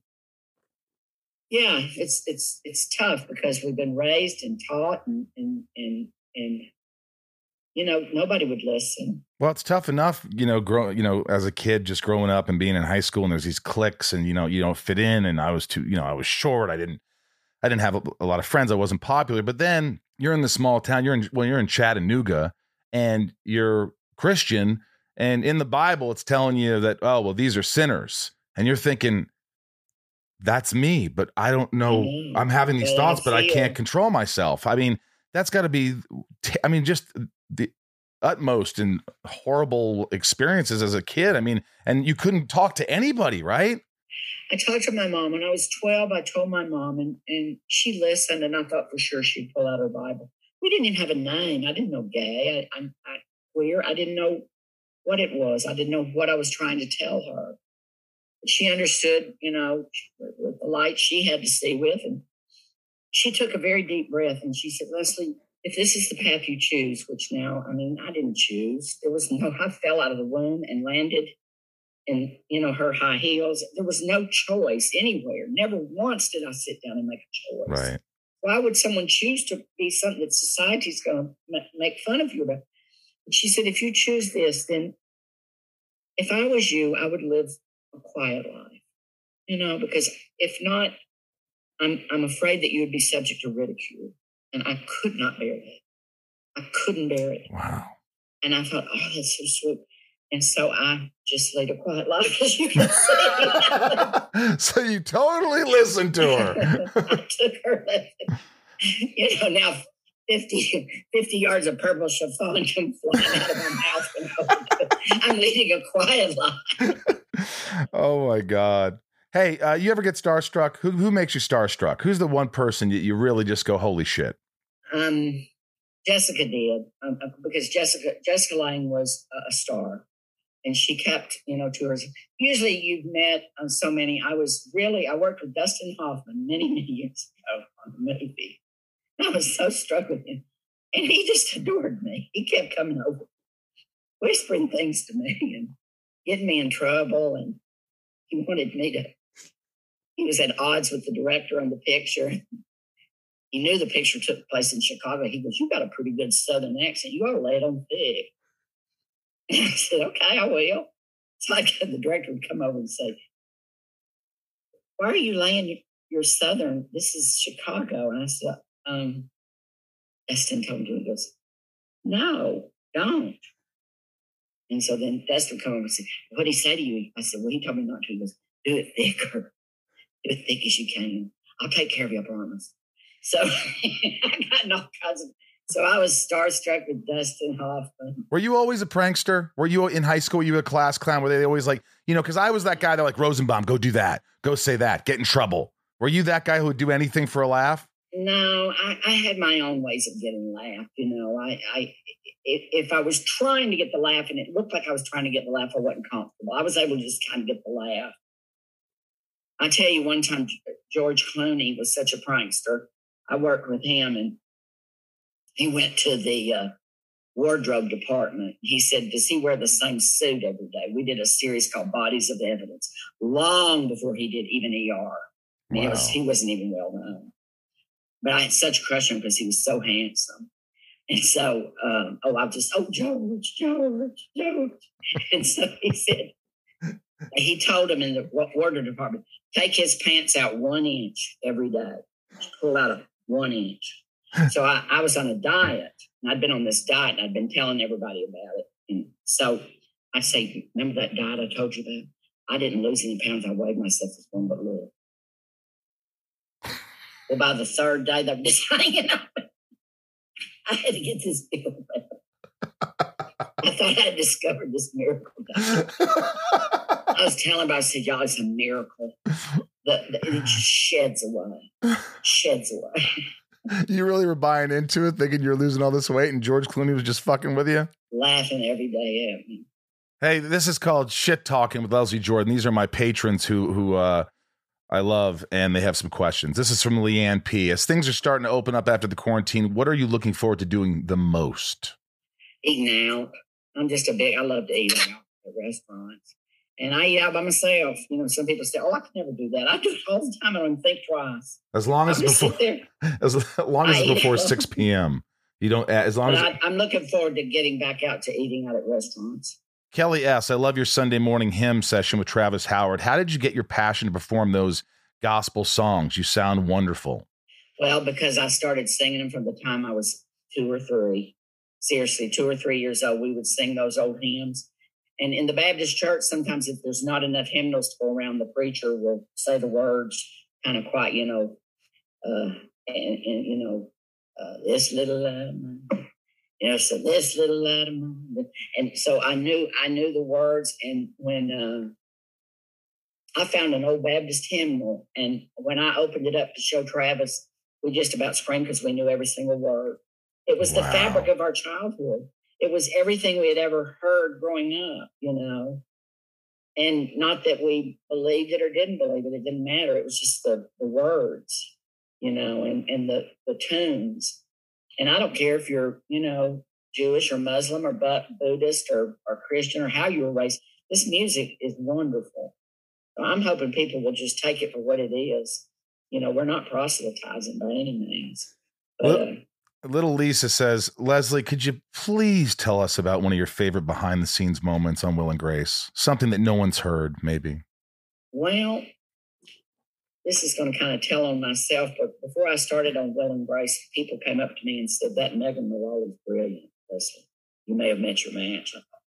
yeah, it's it's it's tough because we've been raised and taught and and and and. You know, nobody would listen. Well, it's tough enough, you know, grow, you know, as a kid, just growing up and being in high school, and there's these cliques, and you know, you don't fit in, and I was too, you know, I was short. I didn't, I didn't have a, a lot of friends. I wasn't popular. But then you're in the small town. You're in, well, you're in Chattanooga, and you're Christian, and in the Bible, it's telling you that, oh, well, these are sinners, and you're thinking, that's me, but I don't know. Mm-hmm. I'm having these well, thoughts, but I can't control myself. I mean, that's got to be. T- I mean, just. The utmost and horrible experiences as a kid. I mean, and you couldn't talk to anybody, right? I talked to my mom when I was twelve. I told my mom, and, and she listened, and I thought for sure she'd pull out her Bible. We didn't even have a name. I didn't know gay. I, I'm I, queer. I didn't know what it was. I didn't know what I was trying to tell her. But she understood, you know, with the light she had to stay with. And she took a very deep breath and she said, Leslie, if this is the path you choose, which now, I mean, I didn't choose. There was no, I fell out of the womb and landed in, you know, her high heels. There was no choice anywhere. Never once did I sit down and make a choice. Right. Why would someone choose to be something that society's going to make fun of you about? But she said, if you choose this, then if I was you, I would live a quiet life, you know, because if not, I'm I'm afraid that you would be subject to ridicule. And I could not bear that. I couldn't bear it. Wow. And I thought, oh, that's so sweet. And so I just led a quiet life, as you can see. So you totally listened to her. I took her lesson. You know, now fifty, fifty yards of purple chiffon come flying out of my mouth. When I'm leading a quiet life. Oh, my God. Hey, uh, you ever get starstruck? Who who makes you starstruck? Who's the one person that you really just go, holy shit? Um, Jessica did, um, because Jessica Jessica Lange was a star, and she kept, you know, to her. Usually, you've met on so many. I was really I worked with Dustin Hoffman many many years ago on a movie. I was so struck with him, and he just adored me. He kept coming over, whispering things to me and getting me in trouble, and he wanted me to. He was at odds with the director on the picture. He knew the picture took place in Chicago. He goes, you got a pretty good Southern accent. You ought to lay it on thick. And I said, okay, I will. So I got the director would come over and say, why are you laying your, your Southern? This is Chicago. And I said, um, Dustin told me, he goes, no, don't. And so then Dustin would come over and say, what did he say to you? I said, well, he told me not to. He goes, do it thicker. Do it thick as you can. I'll take care of you, I promise. So I got all kinds of, so I was starstruck with Dustin Hoffman. Were you always a prankster? Were you in high school, were you a class clown? Were they always like, you know, because I was that guy that like, Rosenbaum, go do that. Go say that. Get in trouble. Were you that guy who would do anything for a laugh? No, I, I had my own ways of getting laughed. You know, I, I if, if I was trying to get the laugh and it looked like I was trying to get the laugh, I wasn't comfortable. I was able to just kind of get the laugh. I tell you, one time, George Clooney was such a prankster. I worked with him, and he went to the uh, wardrobe department. He said, does he wear the same suit every day? We did a series called Bodies of Evidence, long before he did even E R. I mean, wow. it was, he wasn't even well known. But I had such a crush on him because he was so handsome. And so, um, oh, I just, oh, George, George, George. And so he said, he told him in the wardrobe department, take his pants out one inch every day. Pull out a one inch. So I, I was on a diet, and I'd been on this diet, and I'd been telling everybody about it. And so I'd say, remember that diet I told you about? I didn't lose any pounds. I weighed myself as one but little. Well, by the third day, they were just hanging out. I had to get this deal back. I thought I had discovered this miracle diet. I was telling about, I said, y'all, it's a miracle. The, the, it just sheds away. Sheds away. You really were buying into it, thinking you're losing all this weight, and George Clooney was just fucking with you? Laughing every day at me. Hey, this is called Shit Talking with Leslie Jordan. These are my patrons who who uh, I love, and they have some questions. This is from Leanne P. As things are starting to open up after the quarantine, what are you looking forward to doing the most? Eating out. I'm just a big, I love to eat out at restaurants. And I eat out by myself. You know, some people say, oh, I can never do that. I do it all the time. I don't even think twice. As long as before, as long as it's before six p.m. You don't, as long but as. I, I'm looking forward to getting back out to eating out at restaurants. Kelly S., I love your Sunday morning hymn session with Travis Howard. How did you get your passion to perform those gospel songs? You sound wonderful. Well, because I started singing them from the time I was two or three. Seriously, two or three years old, we would sing those old hymns. And in the Baptist church, sometimes if there's not enough hymnals to go around, the preacher will say the words kind of quiet, you know, uh, and, and, you know, uh, this little lamb, you know, so this little lamb. And so I knew, I knew the words. And when uh, I found an old Baptist hymnal, and when I opened it up to show Travis, we just about screamed because we knew every single word. It was wow. the fabric of our childhood. It was everything we had ever heard growing up, you know. And not that we believed it or didn't believe it. It didn't matter. It was just the, the words, you know, and, and the, the tunes. And I don't care if you're, you know, Jewish or Muslim or Buddhist or, or Christian or how you were raised. This music is wonderful. So I'm hoping people will just take it for what it is. You know, we're not proselytizing by any means. But, Little, little Lisa says, Leslie, could you please tell us about one of your favorite behind the scenes moments on Will and Grace? Something that no one's heard, maybe. Well, this is going to kind of tell on myself, but before I started on Will and Grace, people came up to me and said, that Megan Mullally is brilliant. Leslie, you may have met your match.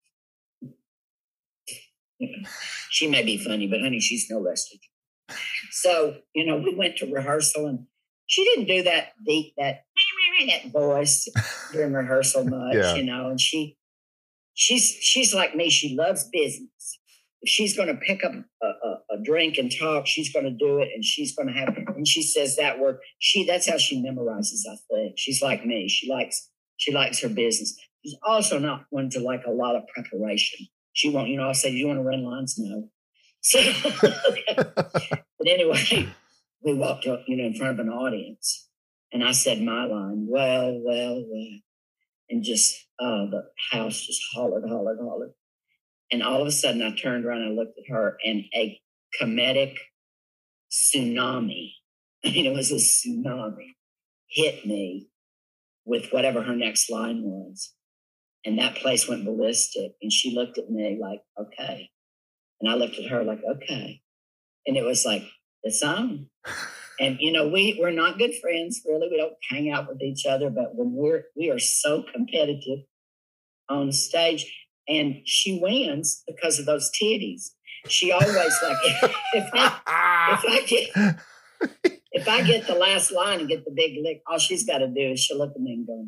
She may be funny, but honey, she's no Leslie. So, you know, we went to rehearsal and she didn't do that deep, that, that voice during rehearsal much, yeah. you know, and she, she's, she's like me. She loves business. If she's going to pick up a, a, a drink and talk, she's going to do it. And she's going to have, and she says that word, she, that's how she memorizes, I think. She's like me. She likes, she likes her business. She's also not one to like a lot of preparation. She won't, you know, I'll say, do you want to run lines? No. So, but anyway, we walked up, you know, in front of an audience and I said my line, well, well, well, and just, uh, the house just hollered, hollered, hollered. And all of a sudden I turned around and I looked at her and a comedic tsunami, I mean, it was a tsunami, hit me with whatever her next line was. And that place went ballistic. And she looked at me like, okay. And I looked at her like, okay. And it was like, it's on. And, you know, we, we're not good friends, really. We don't hang out with each other. But when we're, we are so competitive on stage, and she wins because of those titties. She always like, if I, if I get, if I get the last line and get the big lick, all she's got to do is she'll look at me and go,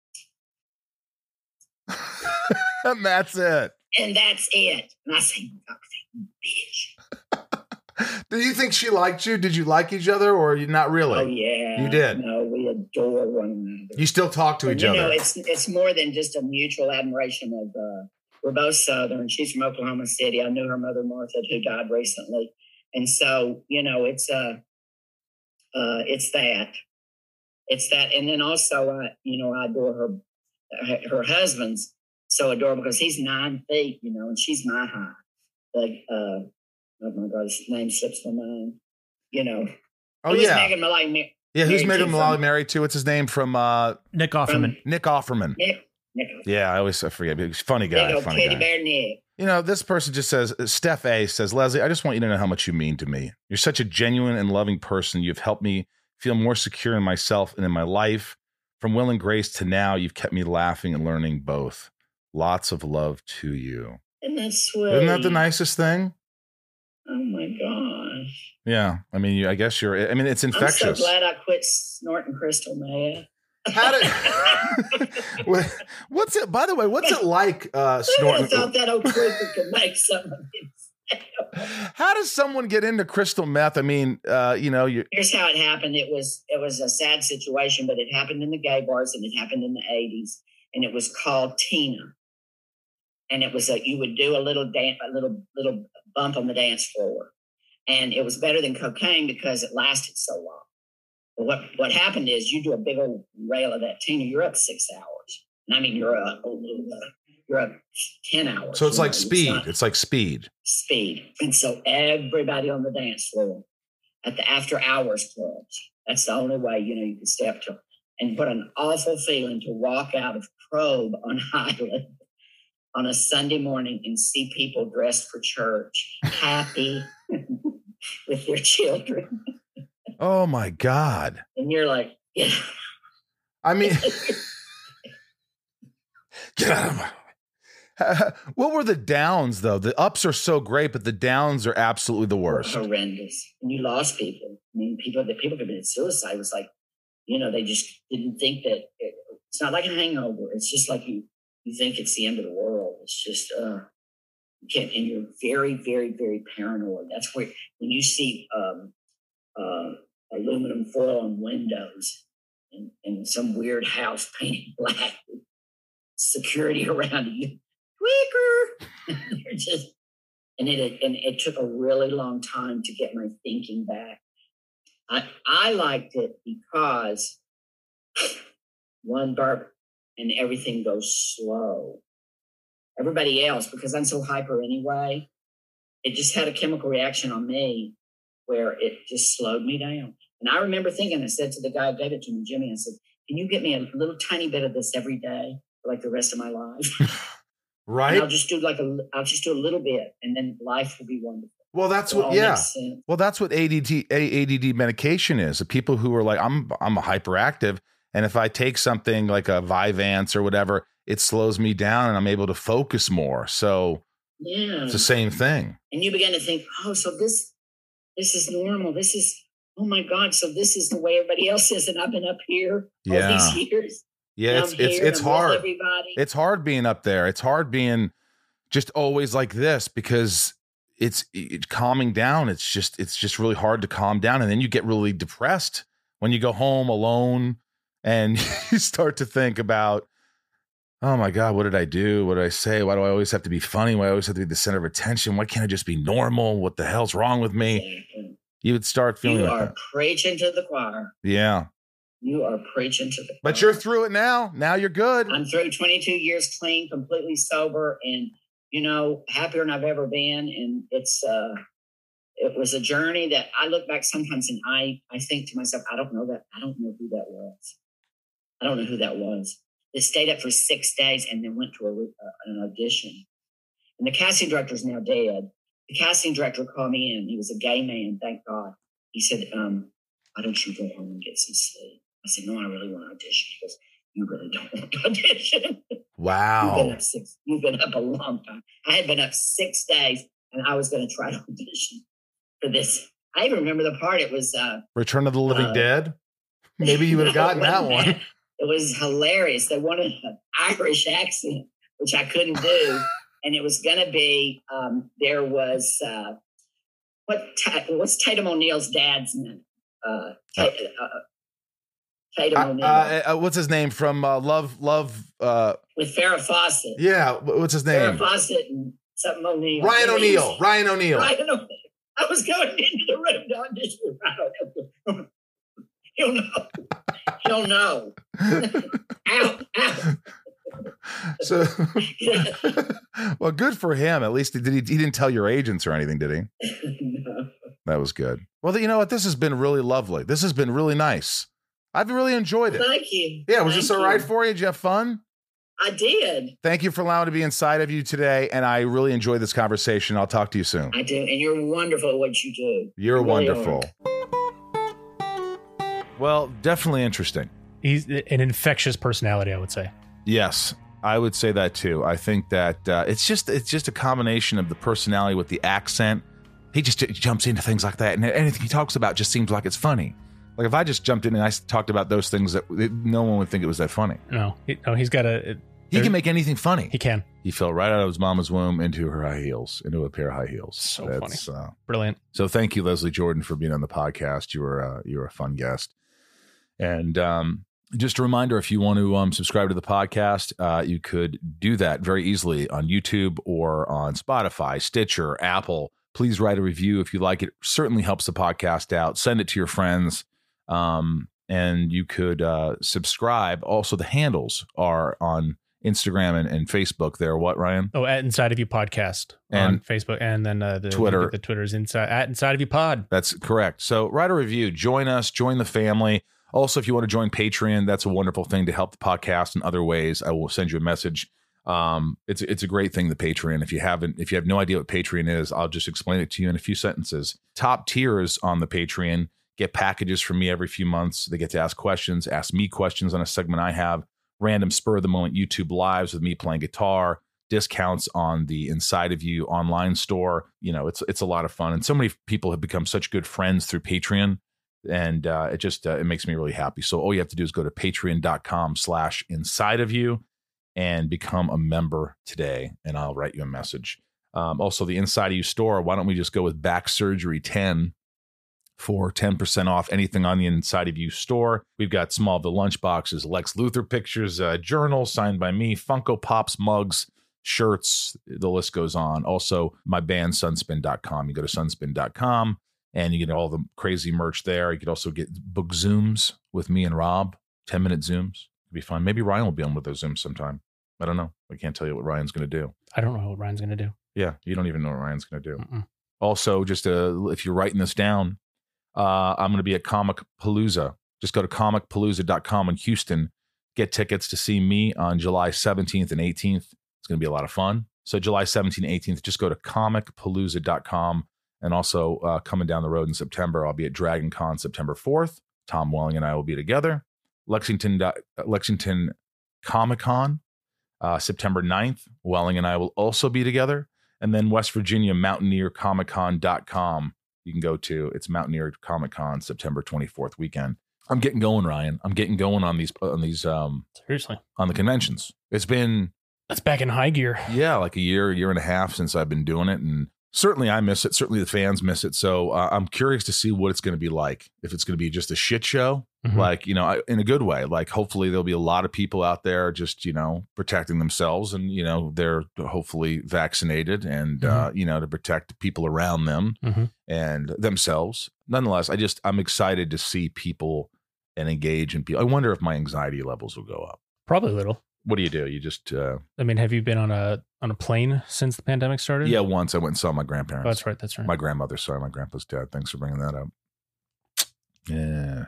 and that's it. And that's it. And I say, bitch. Do you think she liked you? Did you like each other, or you not really? Oh yeah, you did. No, we adore one another. You still talk to and, each you other. know, it's it's more than just a mutual admiration of. Uh, we're both Southern. She's from Oklahoma City. I knew her mother Martha, who died recently, and so you know, it's uh, uh, it's that, it's that, and then also, I you know, I adore her, her husband's so adorable because he's nine feet, you know, and she's my height. Like, uh, oh my God, his name slips my mind. You know. Oh yeah. Megan Mullally, yeah, who's Megan Mullally married to? What's his name from? Uh, Nick Offerman. From Nick Offerman. Nick. Nick. Yeah, I always I forget. He's a funny guy. Big old funny teddy guy. bear Nick. You know, this person just says, Steph A says, Leslie, I just want you to know how much you mean to me. You're such a genuine and loving person. You've helped me feel more secure in myself and in my life. From Will and Grace to now, you've kept me laughing and learning both. Lots of love to you. Isn't that sweet? Isn't that the nicest thing? Oh my gosh. Yeah. I mean, you, I guess you're, I mean, it's infectious. I'm so glad I quit snorting crystal meth. How did, what's it, by the way, what's it like uh, snorting? I thought that old creeper could make something. How does someone get into crystal meth? I mean, uh, you know, you here's how it happened. It was, it was a sad situation, but it happened in the gay bars and it happened in the eighties. And it was called Tina. And it was a, you would do a little dance, a little, little bump on the dance floor. And it was better than cocaine because it lasted so long. But what, what happened is you do a big old rail of that Tina, you're up six hours. And I mean, you're up, you're up ten hours. So it's like know? speed. It's, it's like speed. Speed. And so everybody on the dance floor at the after hours clubs, that's the only way, you know, you can step to. And what an awful feeling to walk out of Probe on Highland on a Sunday morning and see people dressed for church, happy with their children. Oh my God. And you're like, yeah. I mean, get out of my, what were the downs though? The ups are so great, but the downs are absolutely the worst. Horrendous. And you lost people. I mean, people that people committed suicide. It was like, you know, they just didn't think that it, it's not like a hangover. It's just like you, you think it's the end of the world. It's just, uh, you can't, and you're very, very, very paranoid. That's where, when you see, um, uh, aluminum foil on windows and, and some weird house painted black with security around you, tweaker. You're just, And it and it took a really long time to get my thinking back. I I liked it because one burp and everything goes slow. Everybody else, because I'm so hyper anyway, it just had a chemical reaction on me where it just slowed me down. And I remember thinking, I said to the guy who gave it to me, Jimmy, I said, can you get me a little tiny bit of this every day for like the rest of my life? Right. And I'll just do like a, I'll just do a little bit and then life will be wonderful. Well, that's It what, all yeah. makes sense. Well, that's what A D D, A D D medication is. The people who are like, I'm, I'm a hyperactive. And if I take something like a Vyvanse or whatever, it slows me down and I'm able to focus more. So Yeah. it's the same thing. And you begin to think, oh, so this, this is normal. This is, oh my God. So this is the way everybody else is. And I've been up here all Yeah. these years. Yeah, and it's I'm it's here it's and I'm with hard. Everybody. It's hard being up there. It's hard being just always like this because it's it, calming down. It's just it's just really hard to calm down, and then you get really depressed when you go home alone and you start to think about, oh my God, what did I do? What did I say? Why do I always have to be funny? Why do I always have to be the center of attention? Why can't I just be normal? What the hell's wrong with me? You would start feeling You like are that. preaching to the choir. Yeah. You are preaching to the choir. But you're through it now. Now you're good. I'm through twenty-two years clean, completely sober, and, you know, happier than I've ever been. And it's, uh, it was a journey that I look back sometimes and I, I think to myself, I don't know that. I don't know who that was. I don't know who that was. They stayed up for six days and then went to a, uh, an audition. And the casting director is now dead. The casting director called me in. He was a gay man, thank God. He said, um, why don't you go home and get some sleep? I said, no, I really want to audition. He goes, you really don't want to audition. Wow. You've been up six, you've been up a long time. I had been up six days and I was going to try to audition for this. I even remember the part. It was uh, Return of the Living uh, Dead. Maybe you would have gotten that one. It was hilarious. They wanted an Irish accent, which I couldn't do. And it was going to be, um, there was, uh, what what's Tatum O'Neal's dad's name? Uh, Ta- uh, Tatum Uh, O'Neal. uh, uh, what's his name from uh, Love? Love. Uh, With Farrah Fawcett. yeah. What's his Farrah name? Fawcett and something O'Neal. Ryan And he was- O'Neal. Ryan O'Neal. Ryan O'Neal. I was going into the room to audition with Ryan O'Neal. He'll know. He'll know. Ow, ow. So, well, good for him. At least did he, he didn't tell your agents or anything, did he? No. That was good. Well, you know what? This has been really lovely. This has been really nice. I've really enjoyed it. Thank you. Yeah, was Thank this all right you. for you? Did you have fun? I did. Thank you for allowing me to be inside of you today, and I really enjoyed this conversation. I'll talk to you soon. I do. And you're wonderful at what you do. You're You really wonderful. Well, definitely interesting. He's an infectious personality, I would say. Yes, I would say that too. I think that uh, it's just it's just a combination of the personality with the accent. He just j- jumps into things like that, and anything he talks about just seems like it's funny. Like if I just jumped in and I talked about those things, that it, no one would think it was that funny. No, he, no, he's got a. It, He can make anything funny. He can. He fell right out of his mama's womb into her high heels, into a pair of high heels. So That's, funny, uh, brilliant. So thank you, Leslie Jordan, for being on the podcast. You were uh, you were a fun guest. And um, just a reminder, if you want to um, subscribe to the podcast, uh, you could do that very easily on YouTube or on Spotify, Stitcher, Apple. Please write a review if you like it. Certainly helps the podcast out. Send it to your friends. Um, and you could uh, subscribe. Also, the handles are on Instagram and, and Facebook there. What, Ryan? Oh, at Inside of You Podcast on And Facebook. And then uh, the Twitter. The Twitter's inside at Inside of You Pod. That's correct. So write a review. Join us. Join the family. Also, if you want to join Patreon, that's a wonderful thing to help the podcast in other ways. I will send you a message. Um, it's it's a great thing, the Patreon. If you haven't, if you have no idea what Patreon is, I'll just explain it to you in a few sentences. Top tiers on the Patreon get packages from me every few months. They get to ask questions, ask me questions on a segment I have, random spur of the moment YouTube lives with me playing guitar, discounts on the Inside of You online store. You know, it's it's a lot of fun, and so many people have become such good friends through Patreon. And uh, it just uh, it makes me really happy. So all you have to do is go to patreon.com slash inside of you and become a member today. And I'll write you a message. Um, also, the Inside of You store. Why don't we just go with Back Surgery ten for ten percent off anything on the Inside of You store? We've got Smallville lunchboxes, Lex Luthor pictures, uh, journals signed by me, Funko Pops, mugs, shirts, the list goes on. Also, my band, sunspin dot com. You go to sunspin dot com and you get all the crazy merch there. You could also get book Zooms with me and Rob, ten-minute Zooms. It'd be fun. Maybe Ryan will be on with those Zooms sometime. I don't know. I can't tell you what Ryan's going to do. I don't know what Ryan's going to do. Yeah, you don't even know what Ryan's going to do. Mm-mm. Also, just uh, if you're writing this down, uh, I'm going to be at Comic Palooza. Just go to comic palooza dot com in Houston. Get tickets to see me on July seventeenth and eighteenth. It's going to be a lot of fun. So July seventeenth and eighteenth, just go to comic palooza dot com. And also uh, coming down the road in September, I'll be at Dragon Con September fourth. Tom Welling and I will be together. Lexington, Lexington Comic Con uh, September ninth. Welling and I will also be together. And then West Virginia Mountaineer Comic Con dot com. You can go to, it's Mountaineer Comic Con September twenty-fourth weekend. I'm getting going, Ryan. I'm getting going on these, on these, um, seriously, on the conventions. It's been, that's back in high gear. Yeah, like a year, year and a half since I've been doing it. And certainly I miss it. Certainly the fans miss it. So uh, I'm curious to see what it's going to be like. If it's going to be just a shit show, mm-hmm. like, you know, I, in a good way. Like, hopefully there'll be a lot of people out there just, you know, protecting themselves and, you know, they're hopefully vaccinated and, mm-hmm. uh, you know, to protect people around them mm-hmm. and themselves. Nonetheless, I just, I'm excited to see people and engage in people. I wonder if my anxiety levels will go up. Probably a little. What do you do? You just, uh, I mean, have you been on a on a plane since the pandemic started? Yeah, once I went and saw my grandparents. Oh, that's right. That's right. My grandmother. Sorry, my grandpa's dead. Thanks for bringing that up. Yeah.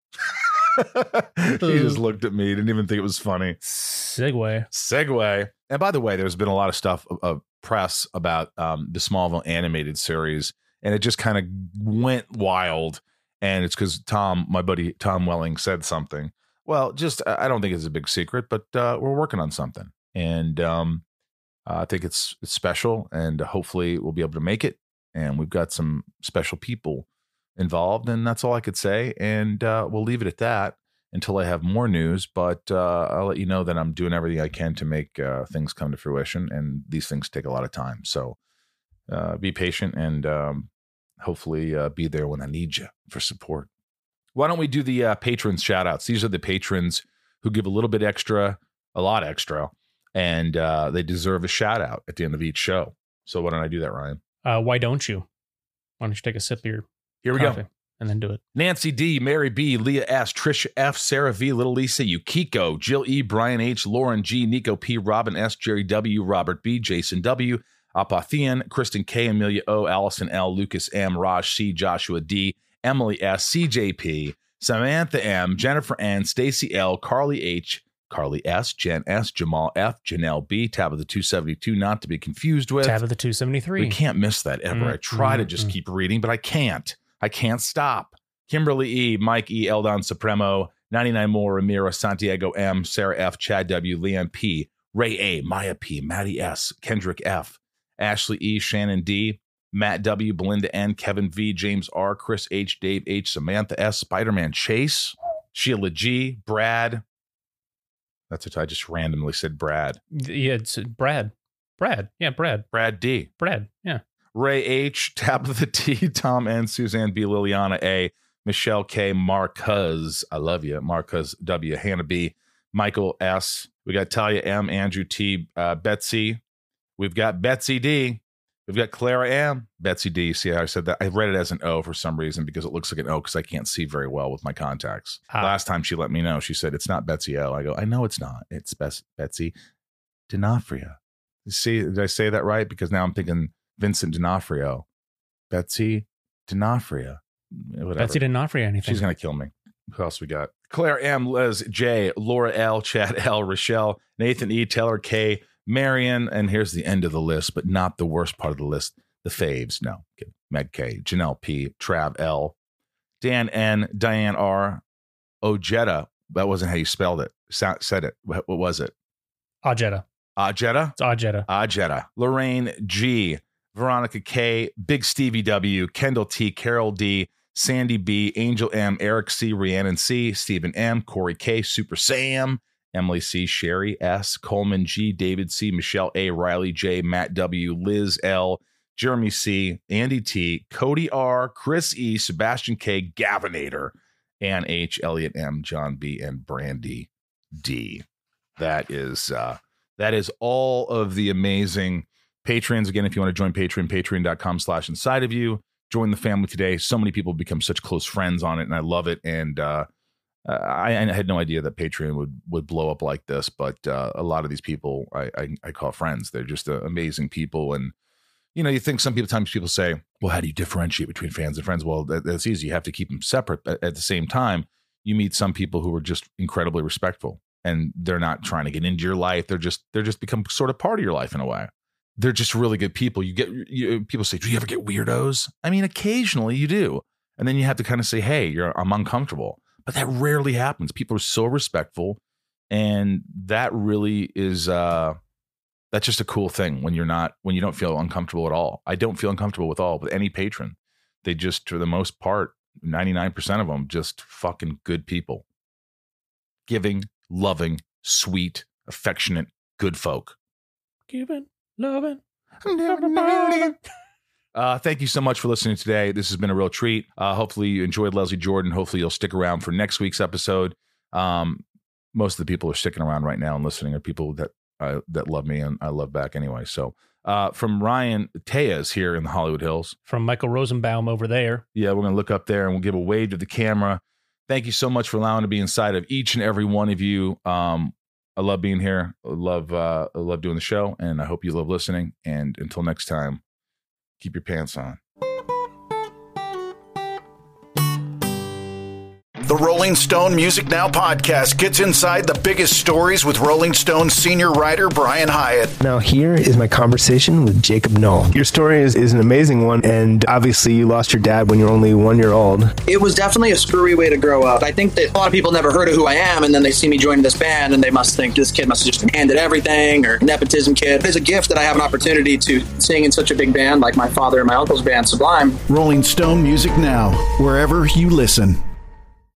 He just looked at me. Didn't even think it was funny. Segue. Segue. And by the way, there's been a lot of stuff of, of press about um, the Smallville animated series, and it just kind of went wild. And it's because Tom, my buddy Tom Welling, said something. Well, just I don't think it's a big secret, but uh, we're working on something, and um, uh, I think it's it's special, and hopefully we'll be able to make it. And we've got some special people involved, and that's all I could say. And uh, we'll leave it at that until I have more news. But uh, I'll let you know that I'm doing everything I can to make uh, things come to fruition, and these things take a lot of time. So uh, be patient, and um, hopefully uh, be there when I need you for support. Why don't we do the uh, patrons shout outs? These are the patrons who give a little bit extra, a lot extra, and uh, they deserve a shout out at the end of each show. So why don't I do that, Ryan? Uh, why don't you? Why don't you take a sip of your Here we coffee go. And then do it. Nancy D, Mary B, Leah S, Trisha F, Sarah V, Little Lisa, Yukiko, Jill E, Brian H, Lauren G, Nico P, Robin S, Jerry W, Robert B, Jason W, Apathian, Kristen K, Amelia O, Allison L, Lucas M, Raj C, Joshua D, Emily S, C J P, Samantha M, Jennifer N, Stacy L, Carly H, Carly S, Jen S, Jamal F, Janelle B, Tabitha two seventy-two, not to be confused with Tabitha two seventy-three. We can't miss that ever. Mm, I try mm, to just mm. keep reading, but I can't. I can't stop. Kimberly E, Mike E, Eldon Supremo, ninety-nine more, Ramiro, Santiago M, Sarah F, Chad W, Liam P, Ray A, Maya P, Maddie S, Kendrick F, Ashley E, Shannon D, Matt W, Belinda N, Kevin V, James R, Chris H, Dave H, Samantha S, Spider-Man Chase, Sheila G, Brad. That's it. I just randomly said Brad. Yeah, it's Brad. Brad. Yeah, Brad. Brad D. Brad. Yeah. Ray H, Tabitha T, Tom N, Suzanne B, Liliana A, Michelle K, Marcuz. I love you. Marcuz W, Hannah B, Michael S. We got Talia M, Andrew T, uh, Betsy. We've got Betsy D. We've got Clara M, Betsy D. See how I said that? I read it as an O for some reason because it looks like an O because I can't see very well with my contacts. Ah. Last time she let me know, she said, it's not Betsy O. I go, I know it's not. It's Bes- Betsy D'Onofrio. See, did I say that right? Because now I'm thinking Vincent D'Onofrio. Betsy D'Onofrio. Whatever. Betsy D'Onofrio, anything. She's going to kill me. Who else we got? Claire M, Liz J, Laura L, Chad L, Rochelle, Nathan E, Taylor K, Marion, and here's the end of the list, but not the worst part of the list. The faves. No. Okay. Meg K, Janelle P, Trav L, Dan N, Diane R, Ojeda. That wasn't how you spelled it. Sa- said it. What, what was it? Ojeda. Ojeda? It's Ojeda. Ojeda. Lorraine G, Veronica K, Big Stevie W, Kendall T, Carol D, Sandy B, Angel M, Eric C, Rhiannon C, Stephen M, Corey K, Super Sam, Emily C, Sherry S, Coleman G, David C, Michelle A, Riley J, Matt W, Liz L, Jeremy C, Andy T, Cody R, Chris E, Sebastian K, Gavinator, Ann H, Elliot M, John B, and Brandy D. That is uh, That is all of the amazing patrons. Again, if you want to join Patreon, patreon.com slash inside of you. Join the family today. So many people become such close friends on it, and I love it. And uh, I, I had no idea that Patreon would would blow up like this, but uh, a lot of these people I, I, I call friends. They're just uh, amazing people. And, you know, you think some people, times people say, well, how do you differentiate between fans and friends? Well, that, that's easy. You have to keep them separate. But at the same time, you meet some people who are just incredibly respectful. And they're not trying to get into your life. They're just, they're just become sort of part of your life in a way. They're just really good people. You get, you, people say, do you ever get weirdos? I mean, occasionally you do. And then you have to kind of say, hey, you're, I'm uncomfortable. But that rarely happens. People are so respectful. And that really is, uh, that's just a cool thing when you're not, when you don't feel uncomfortable at all. I don't feel uncomfortable with all, with any patron. They just, for the most part, ninety-nine percent of them, just fucking good people. Giving, loving, sweet, affectionate, good folk. Giving, loving. Uh, thank you so much for listening today. This has been a real treat. Uh, hopefully you enjoyed Leslie Jordan. Hopefully you'll stick around for next week's episode. Um, most of the people who are sticking around right now and listening are people that uh, that love me and I love back anyway. So uh, from Ryan Tejas here in the Hollywood Hills. From Michael Rosenbaum over there. Yeah, we're going to look up there and we'll give a wave to the camera. Thank you so much for allowing me to be inside of each and every one of you. Um, I love being here. I love, uh, I love doing the show, and I hope you love listening. And until next time, keep your pants on. The Rolling Stone Music Now podcast gets inside the biggest stories with Rolling Stone senior writer Brian Hiatt. Now here is my conversation with Jacob Knoll. Your story is, is an amazing one, and obviously you lost your dad when you were only one year old. It was definitely a screwy way to grow up. I think that a lot of people never heard of who I am, and then they see me joining this band, and they must think this kid must have just been handed everything, or nepotism kid. It's a gift that I have an opportunity to sing in such a big band like my father and my uncle's band, Sublime. Rolling Stone Music Now, wherever you listen.